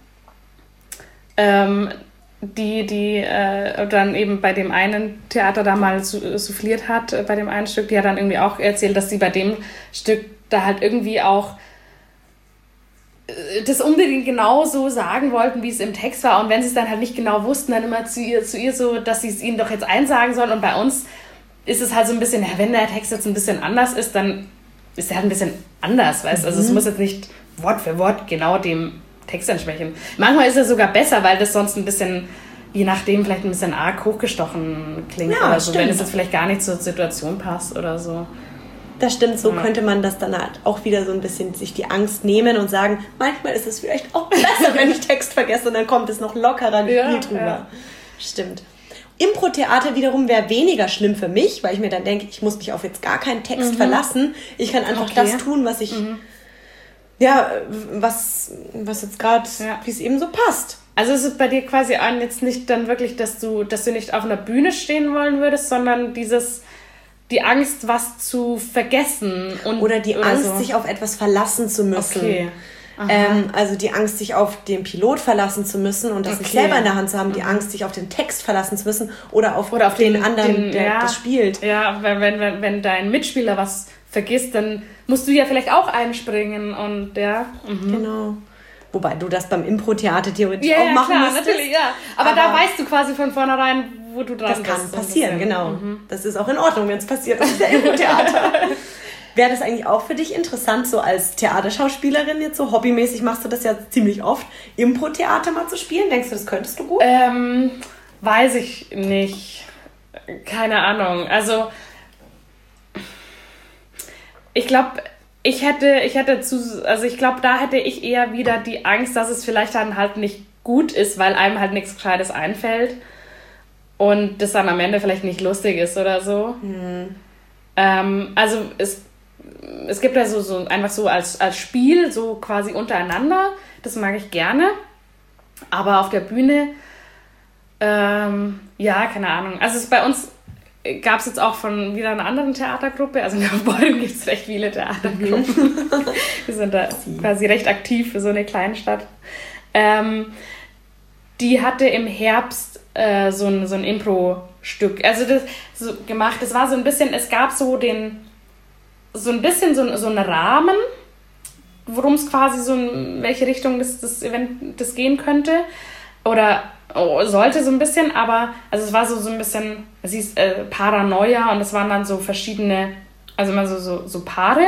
ähm, die, die äh, dann eben bei dem einen Theater da mal souffliert hat, äh, bei dem einen Stück, die hat dann irgendwie auch erzählt, dass sie bei dem Stück da halt irgendwie auch das unbedingt genau so sagen wollten, wie es im Text war. Und wenn sie es dann halt nicht genau wussten, dann immer zu ihr, zu ihr so, dass sie es ihnen doch jetzt einsagen sollen. Und bei uns ist es halt so ein bisschen, ja, wenn der Text jetzt ein bisschen anders ist, dann ist der halt ein bisschen anders, weißt du? Also es muss jetzt nicht Wort für Wort genau dem Text entsprechen. Manchmal ist er sogar besser, weil das sonst ein bisschen, je nachdem, vielleicht ein bisschen arg hochgestochen klingt Ja, oder so, stimmt. wenn es jetzt vielleicht gar nicht zur Situation passt oder so. Das stimmt, so Ja. könnte man das dann halt auch wieder so ein bisschen sich die Angst nehmen und sagen, manchmal ist es vielleicht auch besser, wenn ich Text vergesse und dann kommt es noch lockerer ein Ja, Spiel drüber. ja. Stimmt. Impro-Theater wiederum wäre weniger schlimm für mich, weil ich mir dann denke, ich muss mich auf jetzt gar keinen Text Mhm. verlassen. Ich kann einfach Okay. das tun, was ich, ja, was, was jetzt gerade, Ja. wie es eben so passt. Also ist es bei dir quasi an jetzt nicht dann wirklich, dass du, dass du nicht auf einer Bühne stehen wollen würdest, sondern dieses, die Angst, was zu vergessen und Oder die Angst, so. sich auf etwas verlassen zu müssen. Okay. Aha. Ähm, also die Angst, sich auf den Pilot verlassen zu müssen und das nicht Okay. selber in der Hand zu haben, die Angst, sich auf den Text verlassen zu müssen oder auf, Oder auf den, den anderen, den, der ja, das spielt. Ja, wenn, wenn, wenn, wenn dein Mitspieler was vergisst, dann musst du ja vielleicht auch einspringen und ja. Mhm. Genau. Wobei du das beim Impro-Theater theoretisch Ja, auch ja, machen klar, müsstest. natürlich, ja. Aber, Aber da weißt du quasi von vornherein, wo du dran Das bist. kann so ein passieren, bisschen. genau. Mhm. Das ist auch in Ordnung, wenn es passiert. Das ist ja Impro-Theater. Wäre das eigentlich auch für dich interessant, so als Theaterschauspielerin jetzt so hobbymäßig machst du das ja ziemlich oft, Impro-Theater mal zu spielen? Denkst du, das könntest du gut? Ähm, weiß ich nicht. Keine Ahnung. Also, ich glaube, ich hätte, ich hätte zu, also ich glaube, da hätte ich eher wieder die Angst, dass es vielleicht dann halt nicht gut ist, weil einem halt nichts Gescheites einfällt und das dann am Ende vielleicht nicht lustig ist oder so. Ähm, also es, es gibt ja so, so einfach so als, als Spiel, so quasi untereinander, das mag ich gerne, aber auf der Bühne, ähm, ja, keine Ahnung. Also es, bei uns gab es jetzt auch von wieder einer anderen Theatergruppe, also in Kaufbeuren gibt es recht viele Theatergruppen. Wir sind da quasi recht aktiv für so eine Kleinstadt. Ähm, die hatte im Herbst äh, so ein, so ein Impro-Stück, also das so gemacht, das war so ein bisschen, es gab so den, so ein bisschen so, so einen Rahmen, worum es quasi so in welche Richtung das, das Event das gehen könnte oder oh, sollte so ein bisschen, aber also es war so, so ein bisschen, es hieß äh, Paranoia und es waren dann so verschiedene, also immer so, so, so Paare,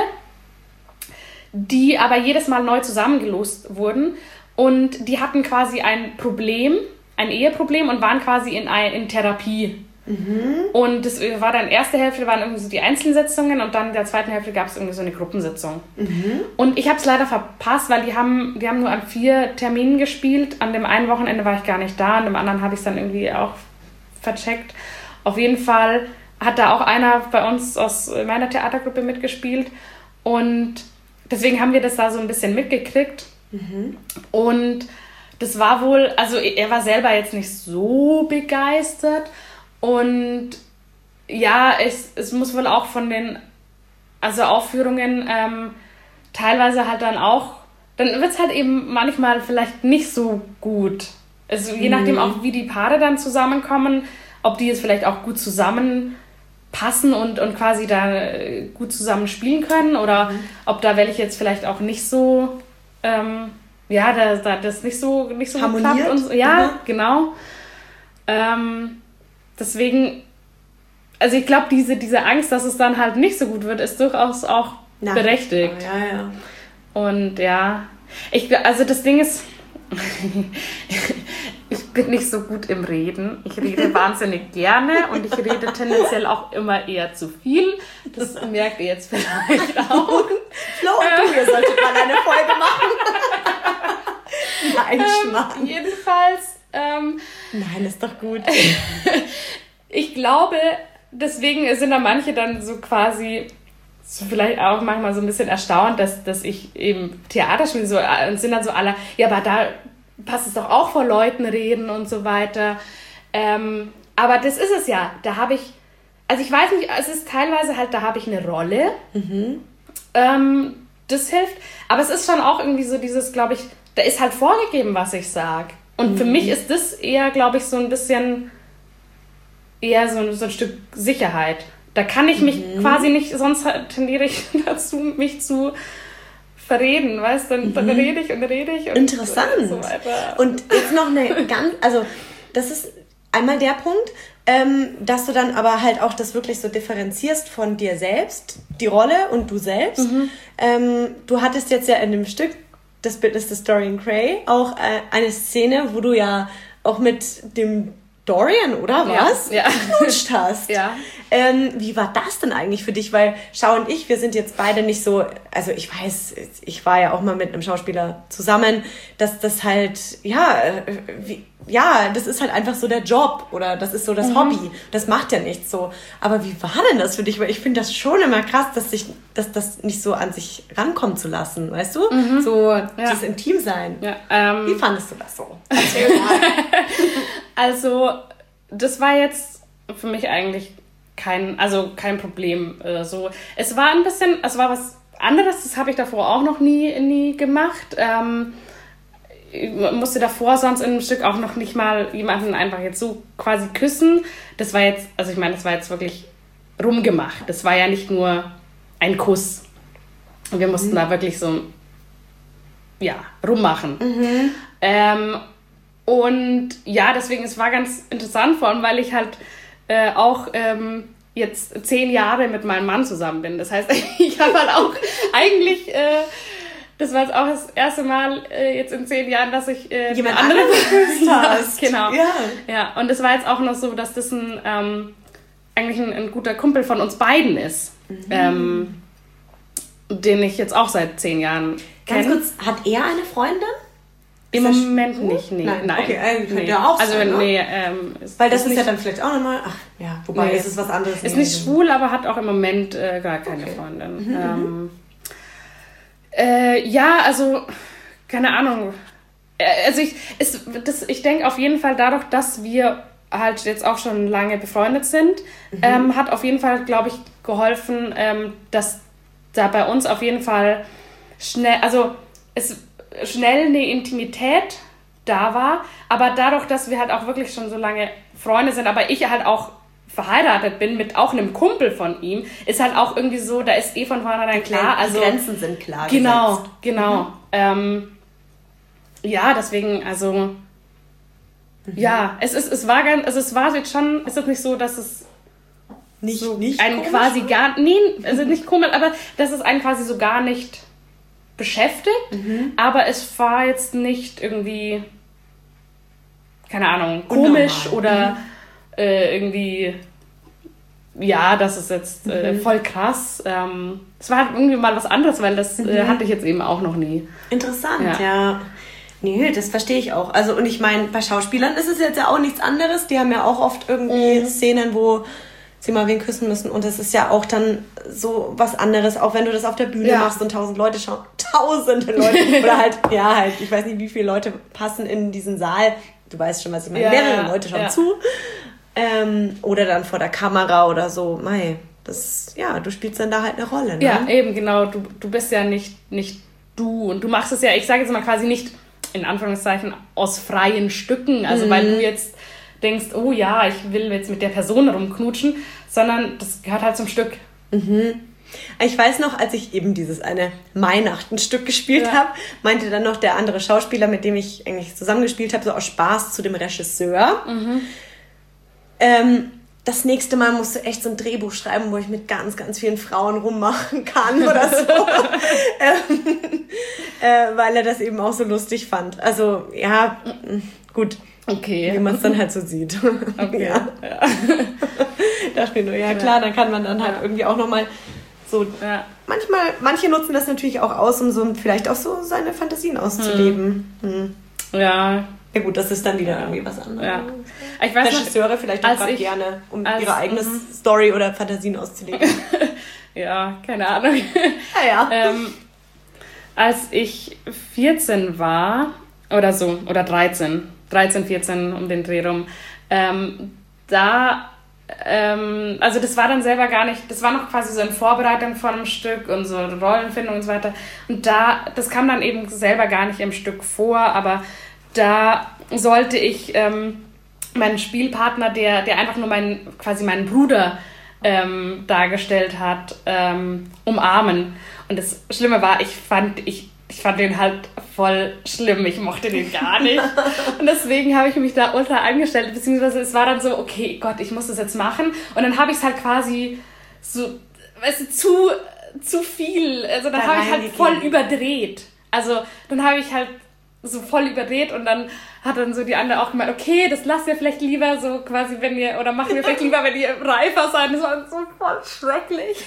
die aber jedes Mal neu zusammengelost wurden und die hatten quasi ein Problem, ein Eheproblem und waren quasi in, ein, in Therapie. Und das war dann, erste Hälfte waren irgendwie so die Einzelsitzungen und dann in der zweiten Hälfte gab es irgendwie so eine Gruppensitzung. Und ich habe es leider verpasst, weil die haben, die haben nur an vier Terminen gespielt. An dem einen Wochenende war ich gar nicht da, an dem anderen habe ich es dann irgendwie auch vercheckt. Auf jeden Fall hat da auch einer bei uns aus meiner Theatergruppe mitgespielt und deswegen haben wir das da so ein bisschen mitgekriegt. Und das war wohl, also er war selber jetzt nicht so begeistert. Und ja, es, es muss wohl auch von den also Aufführungen ähm, teilweise halt dann auch, dann wird es halt eben manchmal vielleicht nicht so gut. Also je nachdem auch, wie die Paare dann zusammenkommen, ob die jetzt vielleicht auch gut zusammenpassen und, und quasi da äh, gut zusammen spielen können oder mhm. ob da welche jetzt vielleicht auch nicht so, ähm, ja, da, da das nicht so, nicht so harmoniert. Klappt und so. Ja, mhm. genau. Ähm, Deswegen, also ich glaube, diese, diese Angst, dass es dann halt nicht so gut wird, ist durchaus auch Na, berechtigt. Oh, ja, ja. Und ja, ich, also das Ding ist, ich bin nicht so gut im Reden. Ich rede wahnsinnig gerne und ich rede tendenziell auch immer eher zu viel. Das merkt ihr jetzt vielleicht auch. Flo und du, ihr solltet mal eine Folge machen. Nein, Schmarrn. Ähm, jedenfalls... Ähm, Nein, ist doch gut. Ich glaube, deswegen sind da manche dann so quasi so vielleicht auch manchmal so ein bisschen erstaunt, dass, dass ich eben Theater spiele so, und sind dann so alle, ja, aber da passt es doch auch vor Leuten reden und so weiter. Ähm, aber das ist es ja. Da habe ich, also ich weiß nicht, es ist teilweise halt, da habe ich eine Rolle. Mhm. Ähm, das hilft. Aber es ist schon auch irgendwie so dieses, glaube ich, da ist halt vorgegeben, was ich sage. Und mhm. für mich ist das eher, glaube ich, so ein bisschen eher so, so ein Stück Sicherheit. Da kann ich mich mhm. quasi nicht, sonst tendiere ich dazu, mich zu verreden, weißt du? Dann, mhm. dann rede ich und rede ich. Und Interessant. So weiter. Und jetzt noch eine ganz, also das ist einmal der Punkt, ähm, dass du dann aber halt auch das wirklich so differenzierst von dir selbst, die Rolle und du selbst. Mhm. Ähm, du hattest jetzt ja in dem Stück, das Bildnis des Dorian Gray, auch äh, eine Szene, wo du ja auch mit dem Dorian, oder was? Ja, ja. Geknutscht hast. Ja. Ähm, wie war das denn eigentlich für dich? Weil Schau und ich, wir sind jetzt beide nicht so, also ich weiß, ich war ja auch mal mit einem Schauspieler zusammen, dass das halt, ja, wie, ja, das ist halt einfach so der Job oder das ist so das mhm. Hobby. Das macht ja nichts so. Aber wie war denn das für dich? Weil ich finde das schon immer krass, dass sich, dass das nicht so an sich rankommen zu lassen, weißt du? Mhm. So ja. das Intimsein. Ja, ähm, wie fandest du das so? Erzähl mal. Also, das war jetzt für mich eigentlich kein, also kein Problem. Äh, so. Es war ein bisschen, es war was anderes, das habe ich davor auch noch nie, nie gemacht. Ähm, ich musste davor sonst in einem Stück auch noch nicht mal jemanden einfach jetzt so quasi küssen. Das war jetzt, also ich meine, das war jetzt wirklich rumgemacht. Das war ja nicht nur ein Kuss. Und wir mussten mhm. da wirklich so, ja, rummachen. Mhm. Ähm, und ja, deswegen, es war ganz interessant, vor allem, weil ich halt äh, auch ähm, jetzt zehn Jahre mit meinem Mann zusammen bin. Das heißt, ich habe halt auch eigentlich... Äh, Das war jetzt auch das erste Mal äh, jetzt in zehn Jahren, dass ich äh, jemand anderen geküsst hast. Genau. Ja. Ja. Und es war jetzt auch noch so, dass das ein ähm, eigentlich ein, ein guter Kumpel von uns beiden ist, mhm. ähm, den ich jetzt auch seit zehn Jahren kenne. Ganz kurz, hat er eine Freundin? Im Moment nicht, nee. Nein, Nein. Okay, äh, könnte nee. ja auch also, sein, nee, ähm, ist, weil das ist ist nicht, ja dann vielleicht auch nochmal, ach ja, wobei nee, ist es was anderes. Ist nicht schwul, aber hat auch im Moment äh, gar keine okay. Freundin. Mhm. Ähm, Äh, ja, also, keine Ahnung. Also ich, es, das, ich denke auf jeden Fall dadurch, dass wir halt jetzt auch schon lange befreundet sind, mhm. ähm, hat auf jeden Fall, glaube ich, geholfen, ähm, dass da bei uns auf jeden Fall schnell, also es schnell eine Intimität da war, aber dadurch, dass wir halt auch wirklich schon so lange Freunde sind, aber ich halt auch verheiratet bin mit auch einem Kumpel von ihm, ist halt auch irgendwie so, da ist eh von vornherein klar. Also, die Grenzen sind klar Genau, gesetzt. genau. Mhm. Ähm, ja, deswegen, also mhm. ja, es ist, es war ganz, also es war jetzt schon, ist es nicht so, dass es nicht, so nicht einen komisch, quasi gar, nee, also nicht komisch, aber dass es einen quasi so gar nicht beschäftigt, mhm. aber es war jetzt nicht irgendwie, keine Ahnung, komisch Unnormal. oder mhm. äh, irgendwie, ja, das ist jetzt äh, mhm. voll krass. Ähm, es war halt irgendwie mal was anderes, weil das mhm. äh, hatte ich jetzt eben auch noch nie. Interessant, ja. ja. Nee, das verstehe ich auch. Also, und ich meine, bei Schauspielern ist es jetzt ja auch nichts anderes. Die haben ja auch oft irgendwie mhm. Szenen, wo sie mal wen küssen müssen. Und das ist ja auch dann so was anderes, auch wenn du das auf der Bühne ja. machst und tausend Leute schauen. Tausende Leute. Oder halt, ja, halt, ich weiß nicht, wie viele Leute passen in diesen Saal. Du weißt schon, was ich meine. Ja, Mehrere Leute schauen ja. zu. Ähm, oder dann vor der Kamera oder so. Mei, das, ja, du spielst dann da halt eine Rolle. Ne? Ja, eben, genau. Du, du bist ja nicht, nicht du. Und du machst es ja, ich sage jetzt mal quasi nicht, in Anführungszeichen, aus freien Stücken. Also, mhm. weil du jetzt denkst, oh ja, ich will jetzt mit der Person rumknutschen, sondern das gehört halt zum Stück. Mhm. Ich weiß noch, als ich eben dieses eine Weihnachten-Stück gespielt ja. habe, meinte dann noch der andere Schauspieler, mit dem ich eigentlich zusammengespielt habe, so aus Spaß zu dem Regisseur, mhm. ähm, das nächste Mal musst du echt so ein Drehbuch schreiben, wo ich mit ganz, ganz vielen Frauen rummachen kann oder so. ähm, äh, weil er das eben auch so lustig fand. Also, ja, gut. Okay. Wie man es dann halt so sieht. Okay. ja. ja. Da spielt nur, ja klar, dann kann man dann halt ja. irgendwie auch nochmal so, ja. manchmal, manche nutzen das natürlich auch aus, um so vielleicht auch so seine Fantasien auszuleben. Hm. Hm. Ja. Ja gut, das ist dann wieder ja. irgendwie was anderes. Ja. Ich weiß Regisseure noch, vielleicht auch gerade gerne, um als, ihre eigene m- Story oder Fantasien auszuleben. Ja, keine Ahnung. Ja, ja. ähm, als ich vierzehn war, oder so, oder dreizehn, dreizehn, vierzehn um den Dreh rum, ähm, da, ähm, also das war dann selber gar nicht, das war noch quasi so in Vorbereitung von einem Stück und so Rollenfindung und so weiter. Und da, das kam dann eben selber gar nicht im Stück vor, aber da sollte ich ähm, meinen Spielpartner, der, der einfach nur mein, quasi meinen Bruder ähm, dargestellt hat, ähm, umarmen. Und das Schlimme war, ich fand, ich, ich fand den halt voll schlimm. Ich mochte den gar nicht. Und deswegen habe ich mich da ultra angestellt. Beziehungsweise es war dann so, okay, Gott, ich muss das jetzt machen. Und dann habe ich es halt quasi so, weißt du, zu, zu viel. Also dann habe ich halt voll überdreht. Also dann habe ich halt so voll überdreht und dann hat dann so die andere auch gemeint, okay, das lasst ihr vielleicht lieber so quasi, wenn ihr, oder machen wir vielleicht lieber, wenn ihr reifer seid. Das war so voll schrecklich.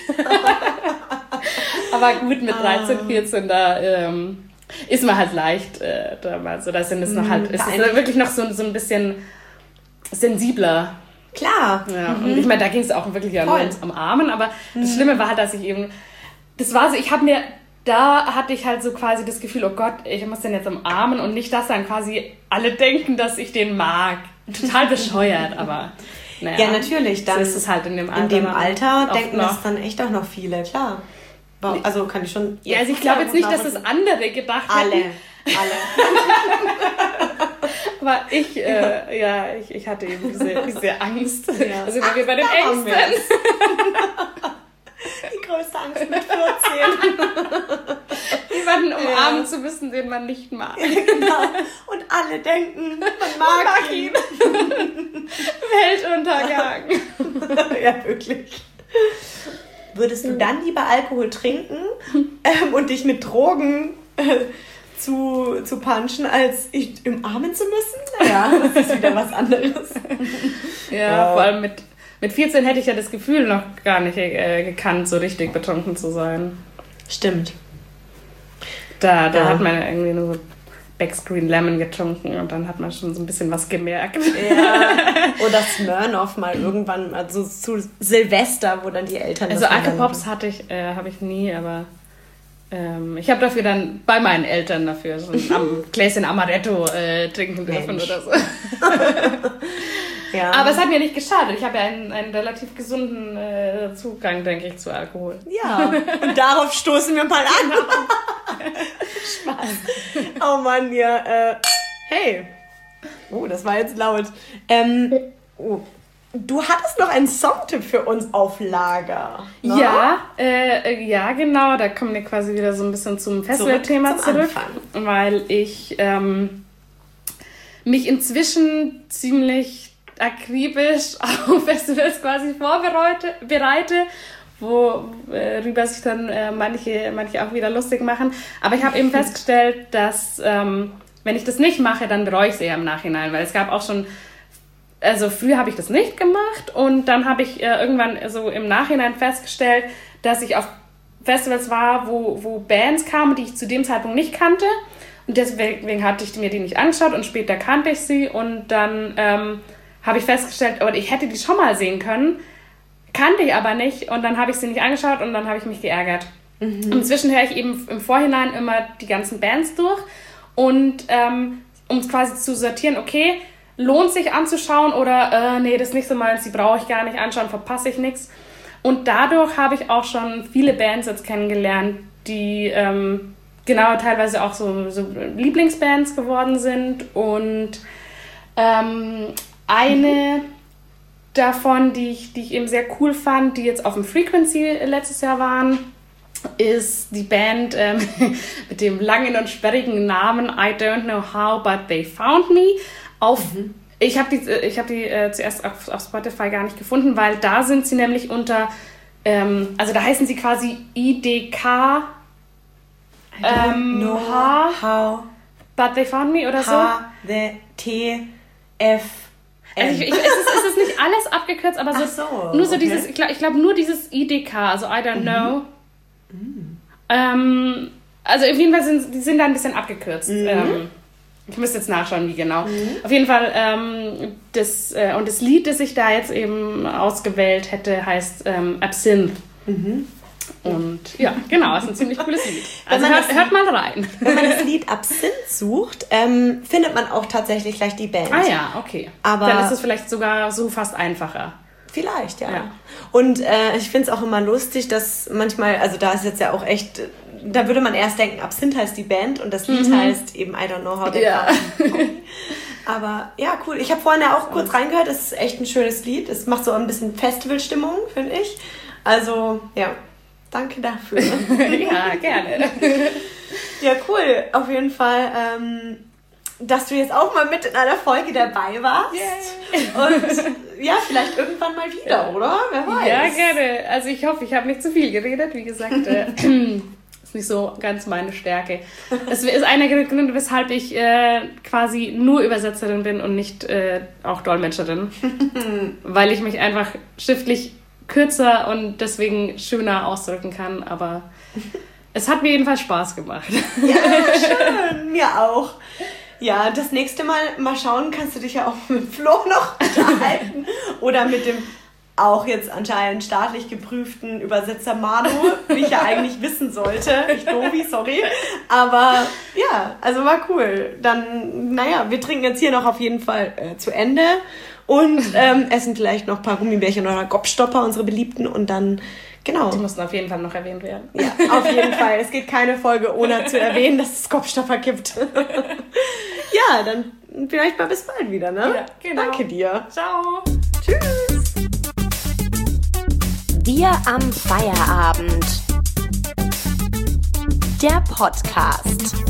Aber gut, mit dreizehn, vierzehn, da ähm, ist man halt leicht äh, damals. So, da sind es noch halt, ist es wirklich noch so, so ein bisschen sensibler. Klar. Ja, mhm. Und ich meine, da ging es auch wirklich ja nur ums Umarmen, aber mhm. das Schlimme war halt, dass ich eben, das war so, ich habe mir, da hatte ich halt so quasi das Gefühl, oh Gott, ich muss den jetzt umarmen und nicht, dass dann quasi alle denken, dass ich den mag. Total bescheuert, aber naja. Ja, natürlich. Dann so ist es halt in dem Alter. In dem Alter denken noch. das dann echt auch noch viele, klar. Also kann ich schon... Ja, also ich glaube jetzt nicht, dass das andere gedacht alle, hätten. Alle, Aber ich, äh, ja, ich, ich hatte eben diese, diese Angst. Ja. Also wenn wir bei den Ach, Ängsten. Die größte Angst mit vierzehn. Jemanden umarmen ja. zu müssen, den man nicht mag. Ja, genau. Und alle denken, man mag, mag ihn. Weltuntergang. Ja, wirklich. Würdest du dann lieber Alkohol trinken ähm, und dich mit Drogen äh, zu, zu punchen, als ich umarmen zu müssen? Ja, das ist wieder was anderes. Ja, ja. Vor allem mit, mit vierzehn hätte ich ja das Gefühl noch gar nicht äh, gekannt, so richtig betrunken zu sein. Stimmt. Da, da ja. hat man irgendwie nur so Backscreen Lemon getrunken und dann hat man schon so ein bisschen was gemerkt. Ja. Oder Smirnoff mal irgendwann, also zu Silvester, wo dann die Eltern... Also Alkopops hatte ich, äh, habe ich nie, aber ähm, ich habe dafür dann bei meinen Eltern dafür so ein Am- Gläschen Amaretto äh, trinken dürfen Mensch. oder so. Ja. Aber es hat mir nicht geschadet. Ich habe ja einen, einen relativ gesunden äh, Zugang, denke ich, zu Alkohol. Ja, und darauf stoßen wir mal an. Spaß. Oh Mann, ja. Äh, hey. Oh, das war jetzt laut. Ähm, oh. Du hattest noch einen Songtipp für uns auf Lager. Ne? Ja, äh, ja, genau. Da kommen wir quasi wieder so ein bisschen zum Festivalthema zurück. zurück weil ich ähm, mich inzwischen ziemlich akribisch auf Festivals quasi vorbereite, bereite, worüber sich dann äh, manche, manche auch wieder lustig machen. Aber ich habe eben festgestellt, dass ähm, wenn ich das nicht mache, dann bereue ich es eher im Nachhinein, weil es gab auch schon, also früher habe ich das nicht gemacht und dann habe ich äh, irgendwann so im Nachhinein festgestellt, dass ich auf Festivals war, wo, wo Bands kamen, die ich zu dem Zeitpunkt nicht kannte und deswegen hatte ich mir die nicht angeschaut und später kannte ich sie und dann ähm, habe ich festgestellt, oder ich hätte die schon mal sehen können, kannte ich aber nicht und dann habe ich sie nicht angeschaut und dann habe ich mich geärgert. Mhm. Inzwischen höre ich eben im Vorhinein immer die ganzen Bands durch und ähm, um es quasi zu sortieren, okay, lohnt sich anzuschauen oder äh, nee, das ist nicht so meins, die brauche ich gar nicht anschauen, verpasse ich nichts. Und dadurch habe ich auch schon viele Bands jetzt kennengelernt, die ähm, genau teilweise auch so, so Lieblingsbands geworden sind und ähm, eine davon, die ich, die ich eben sehr cool fand, die jetzt auf dem Frequency letztes Jahr waren, ist die Band ähm, mit dem langen und sperrigen Namen I Don't Know How, But They Found Me. Auf, mhm. Ich habe die, ich hab die äh, zuerst auf, auf Spotify gar nicht gefunden, weil da sind sie nämlich unter, ähm, also da heißen sie quasi I D K I don't ähm, know H, how, But They Found Me oder so. H, the, T, F, Also ich, ich, es, ist, es ist nicht alles abgekürzt, aber so, so nur so okay. dieses, ich glaube glaub nur dieses I D K, also I don't mhm. know. Mhm. Ähm, also auf jeden Fall sind die sind da ein bisschen abgekürzt. Mhm. Ähm, ich müsste jetzt nachschauen, wie genau. Mhm. Auf jeden Fall, ähm, das, äh, und das Lied, das ich da jetzt eben ausgewählt hätte, heißt ähm, Absinthe. Mhm. Und ja, genau, ist ein ziemlich cooles Lied. Also hört, das, hört mal rein. Wenn man das Lied Absinthe sucht, ähm, findet man auch tatsächlich gleich die Band. Ah ja, okay. Aber dann ist es vielleicht sogar so fast einfacher. Vielleicht, ja. ja. Und äh, ich finde es auch immer lustig, dass manchmal, also da ist jetzt ja auch echt, da würde man erst denken, Absinthe heißt die Band und das Lied mhm. heißt eben I Don't Know How They ja. Found Me. Aber ja, cool. Ich habe vorhin ja auch kurz reingehört. Es ist echt ein schönes Lied. Es macht so ein bisschen Festivalstimmung, finde ich. Also, ja, danke dafür. Ja, gerne. Ja, cool. Auf jeden Fall, ähm, dass du jetzt auch mal mit in einer Folge dabei warst. Yay. Und ja, vielleicht irgendwann mal wieder, oder? Wer weiß. Ja, gerne. Also ich hoffe, ich habe nicht zu viel geredet. Wie gesagt, äh, ist nicht so ganz meine Stärke. Es ist einer der Gründe, weshalb ich äh, quasi nur Übersetzerin bin und nicht äh, auch Dolmetscherin. Weil ich mich einfach schriftlich kürzer und deswegen schöner ausdrücken kann. Aber es hat mir jedenfalls Spaß gemacht. Ja, schön. Mir auch. Ja, das nächste Mal mal schauen, kannst du dich ja auch mit Flo noch unterhalten oder mit dem auch jetzt anscheinend staatlich geprüften Übersetzer Manu, wie ich ja eigentlich wissen sollte. Ich Dobi, sorry. Aber ja, also war cool. Dann, naja, wir trinken jetzt hier noch auf jeden Fall äh, zu Ende und ähm, essen vielleicht noch ein paar Gummibärchen oder Gopstopper, unsere Beliebten, und dann, genau. Die mussten auf jeden Fall noch erwähnt werden. Ja, auf jeden Fall. Es geht keine Folge ohne zu erwähnen, dass es Gopstopper gibt. Ja, dann vielleicht mal bis bald wieder, ne? Ja, genau. Danke dir. Ciao. Tschüss. Wir am Feierabend. Der Podcast.